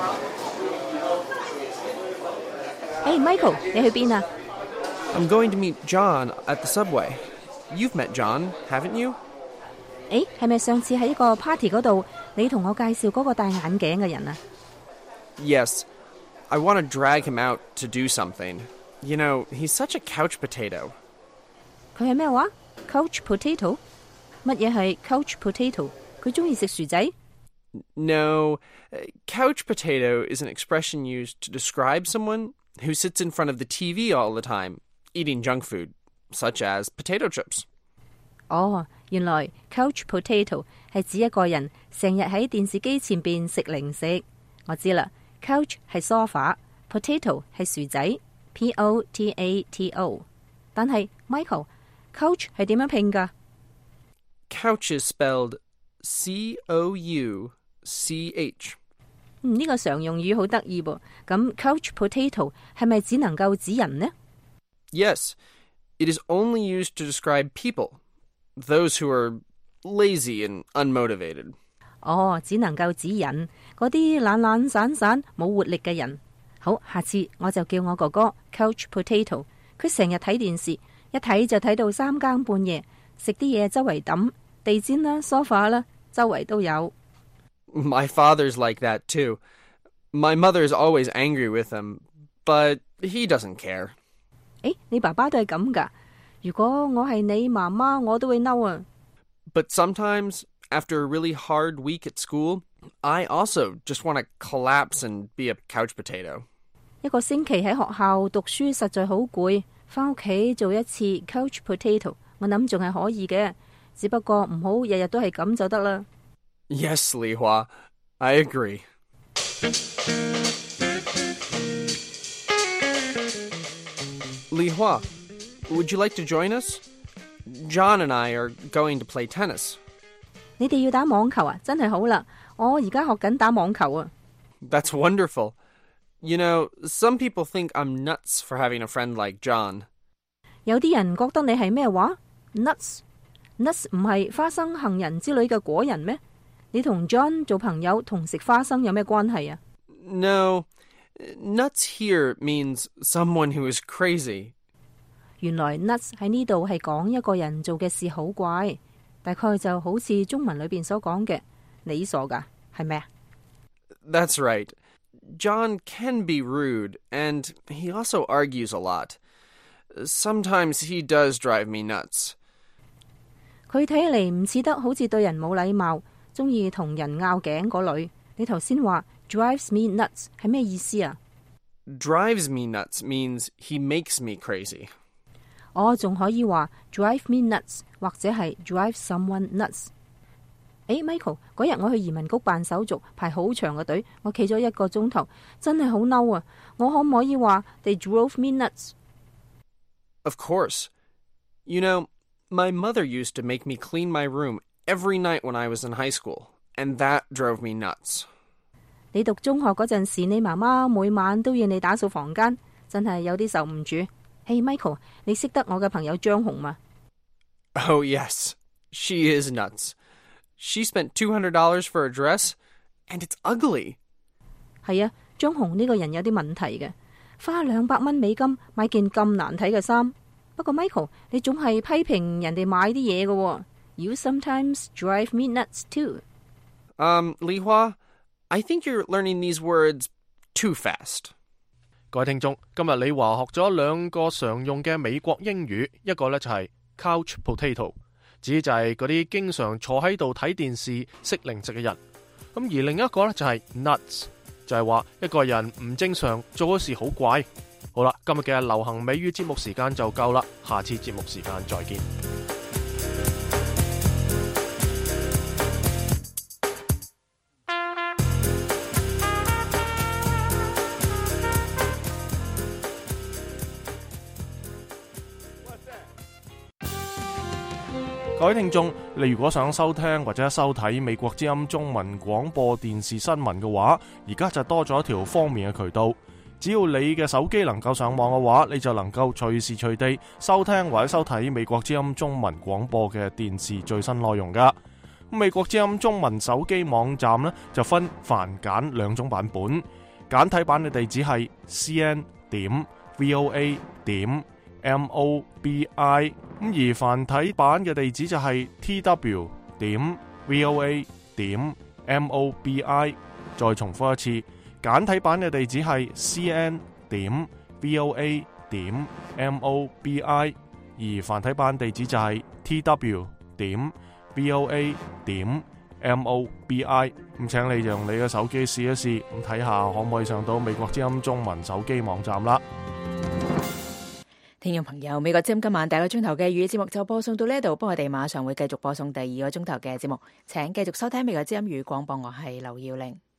Michael， 你去邊啊？ I'm going to meet John at the subway.You've met John, haven't you? 係咪上次喺一個 party 嗰度，你同我介紹嗰個戴眼鏡嘅人啊？ Yes, I want to drag him out to do something. You know, he's such a couch potato. 佢係咩話？ Couch potato？ 乜嘢係 couch potato？ 佢中意食薯仔？ No, couch potato is an expression used to describe someone who sits in front of the TV all the time, eating junk food, such as potato chips. 哦，原來 couch potato 係指一個人成日喺電視機前邊食零食。我知啦 ，couch 係 sofa，potato 係薯仔 ，potato。但係 Michael，couch 係點樣拼㗎？ Couch is spelled C-O-U-C-H。 呢個常用語好得意噃。咁 couch potato 係咪只能夠指人呢？ Yes, it is only used to describe people, those who are lazy and unmotivated. 哦，只能夠指人，嗰啲懶懶散散冇活力嘅人。好，下次我就叫我哥哥 couch potato。佢成日睇電視，一睇就睇到3更半夜，食啲嘢周圍抌，地氈啦、sofa 啦，周圍都有。 My father's like that too. My mother's always angry with him, but he doesn't care. 誒，你爸爸都係咁㗎？如果我係你媽媽，我都會嬲啊。 But sometimes, after a really hard week at school, I also just want to collapse and be a couch potato. 一個星期喺學校讀書實在好攰，返屋企做一次 couch potato， 我諗仲係可以嘅，只不過唔好日日都係咁就得啦。 Yes, Li Hua, I agree. Li Hua, would you like to join us? John and I are going to play tennis. 你哋要打網球啊？真係好啦，我而家學緊打網球啊。 That's wonderful. You know, some people think I'm nuts for having a friend like John. 有啲人覺得你係咩話 ？Nuts 唔係花生、杏仁之類嘅果仁咩？你同 John 做朋友同食花生有咩關係啊？ No, nuts here means someone who is crazy. 原來 nuts 喺呢度係講一個人做嘅事好怪，大概就好似中文裏邊所講嘅，你傻㗎，係咪啊？ That's right. John can be rude, and he also argues a lot. Sometimes he does drive me nuts. 佢睇嚟唔似得好似對人冇禮貌，中意同人拗頸嗰類。你頭先話 drives me nuts 係咩意思啊？ Drives me nuts means he makes me crazy. 我仲可以話 drive me nuts 或者係 drive someone nuts。Michael， 嗰日我去移民局辦手續，排好長嘅隊，我企咗1個鐘頭，真係好嬲啊！我可唔可以話 they drove me nuts？ Of course. You know, my mother used to make me clean my room every night when I was in high school, and that drove me nuts. 你讀中學嗰陣時，你媽媽每晚都要你打掃房間，真係有啲受唔住。Michael， 你識得我嘅朋友張紅嗎？ Oh, yes. She is nuts. She spent $200 for a dress, and it's ugly. 係啊，張紅呢個人有啲問題嘅，花200蚊美金買件咁難睇嘅衫。不過 Michael， 你總係批評人哋買啲嘢嘅。You sometimes drive me nuts too. Li Hua, I think you're learning these words too fast. 各位聽眾，今日李華學咗2個常用嘅美國英語，一個呢就係 couch potato， 指就係嗰啲經常坐喺度睇電視食零食嘅人。咁而另一個呢就係 nuts， 就係話一個人唔正常，做嘅事好怪。好啦，今日嘅流行美語節目時間就夠啦，下次節目時間再見。各位聽眾，你如果想收聽或者收睇美國之音中文廣播電視新聞嘅話，而家就多咗一條方便嘅渠道。只要你嘅手機能夠上網嘅話，你就能夠隨時隨地收聽或者收睇美國之音中文廣播嘅電視最新內容噶。美國之音中文手機網站呢，就分繁簡2種版本，簡體版嘅地址係 cn.voa.mobi， 而繁體版嘅地址就係 tw.voa.mobi。 再重複一次，簡體版嘅地址係 cn.voa.mobi， 而繁體版地址就係 tw.voa.mobi。 MOBI。咁請你用你嘅手機試一試，咁睇下可唔可以上到美國之音中文手機網站啦。 聽眾朋友，美國之音今晚第一個鐘頭嘅粵語節目就播送到呢度，不過我哋馬上會繼續播送第二個鐘頭嘅節目，請繼續收聽美國之音粵語廣播，我係劉耀玲。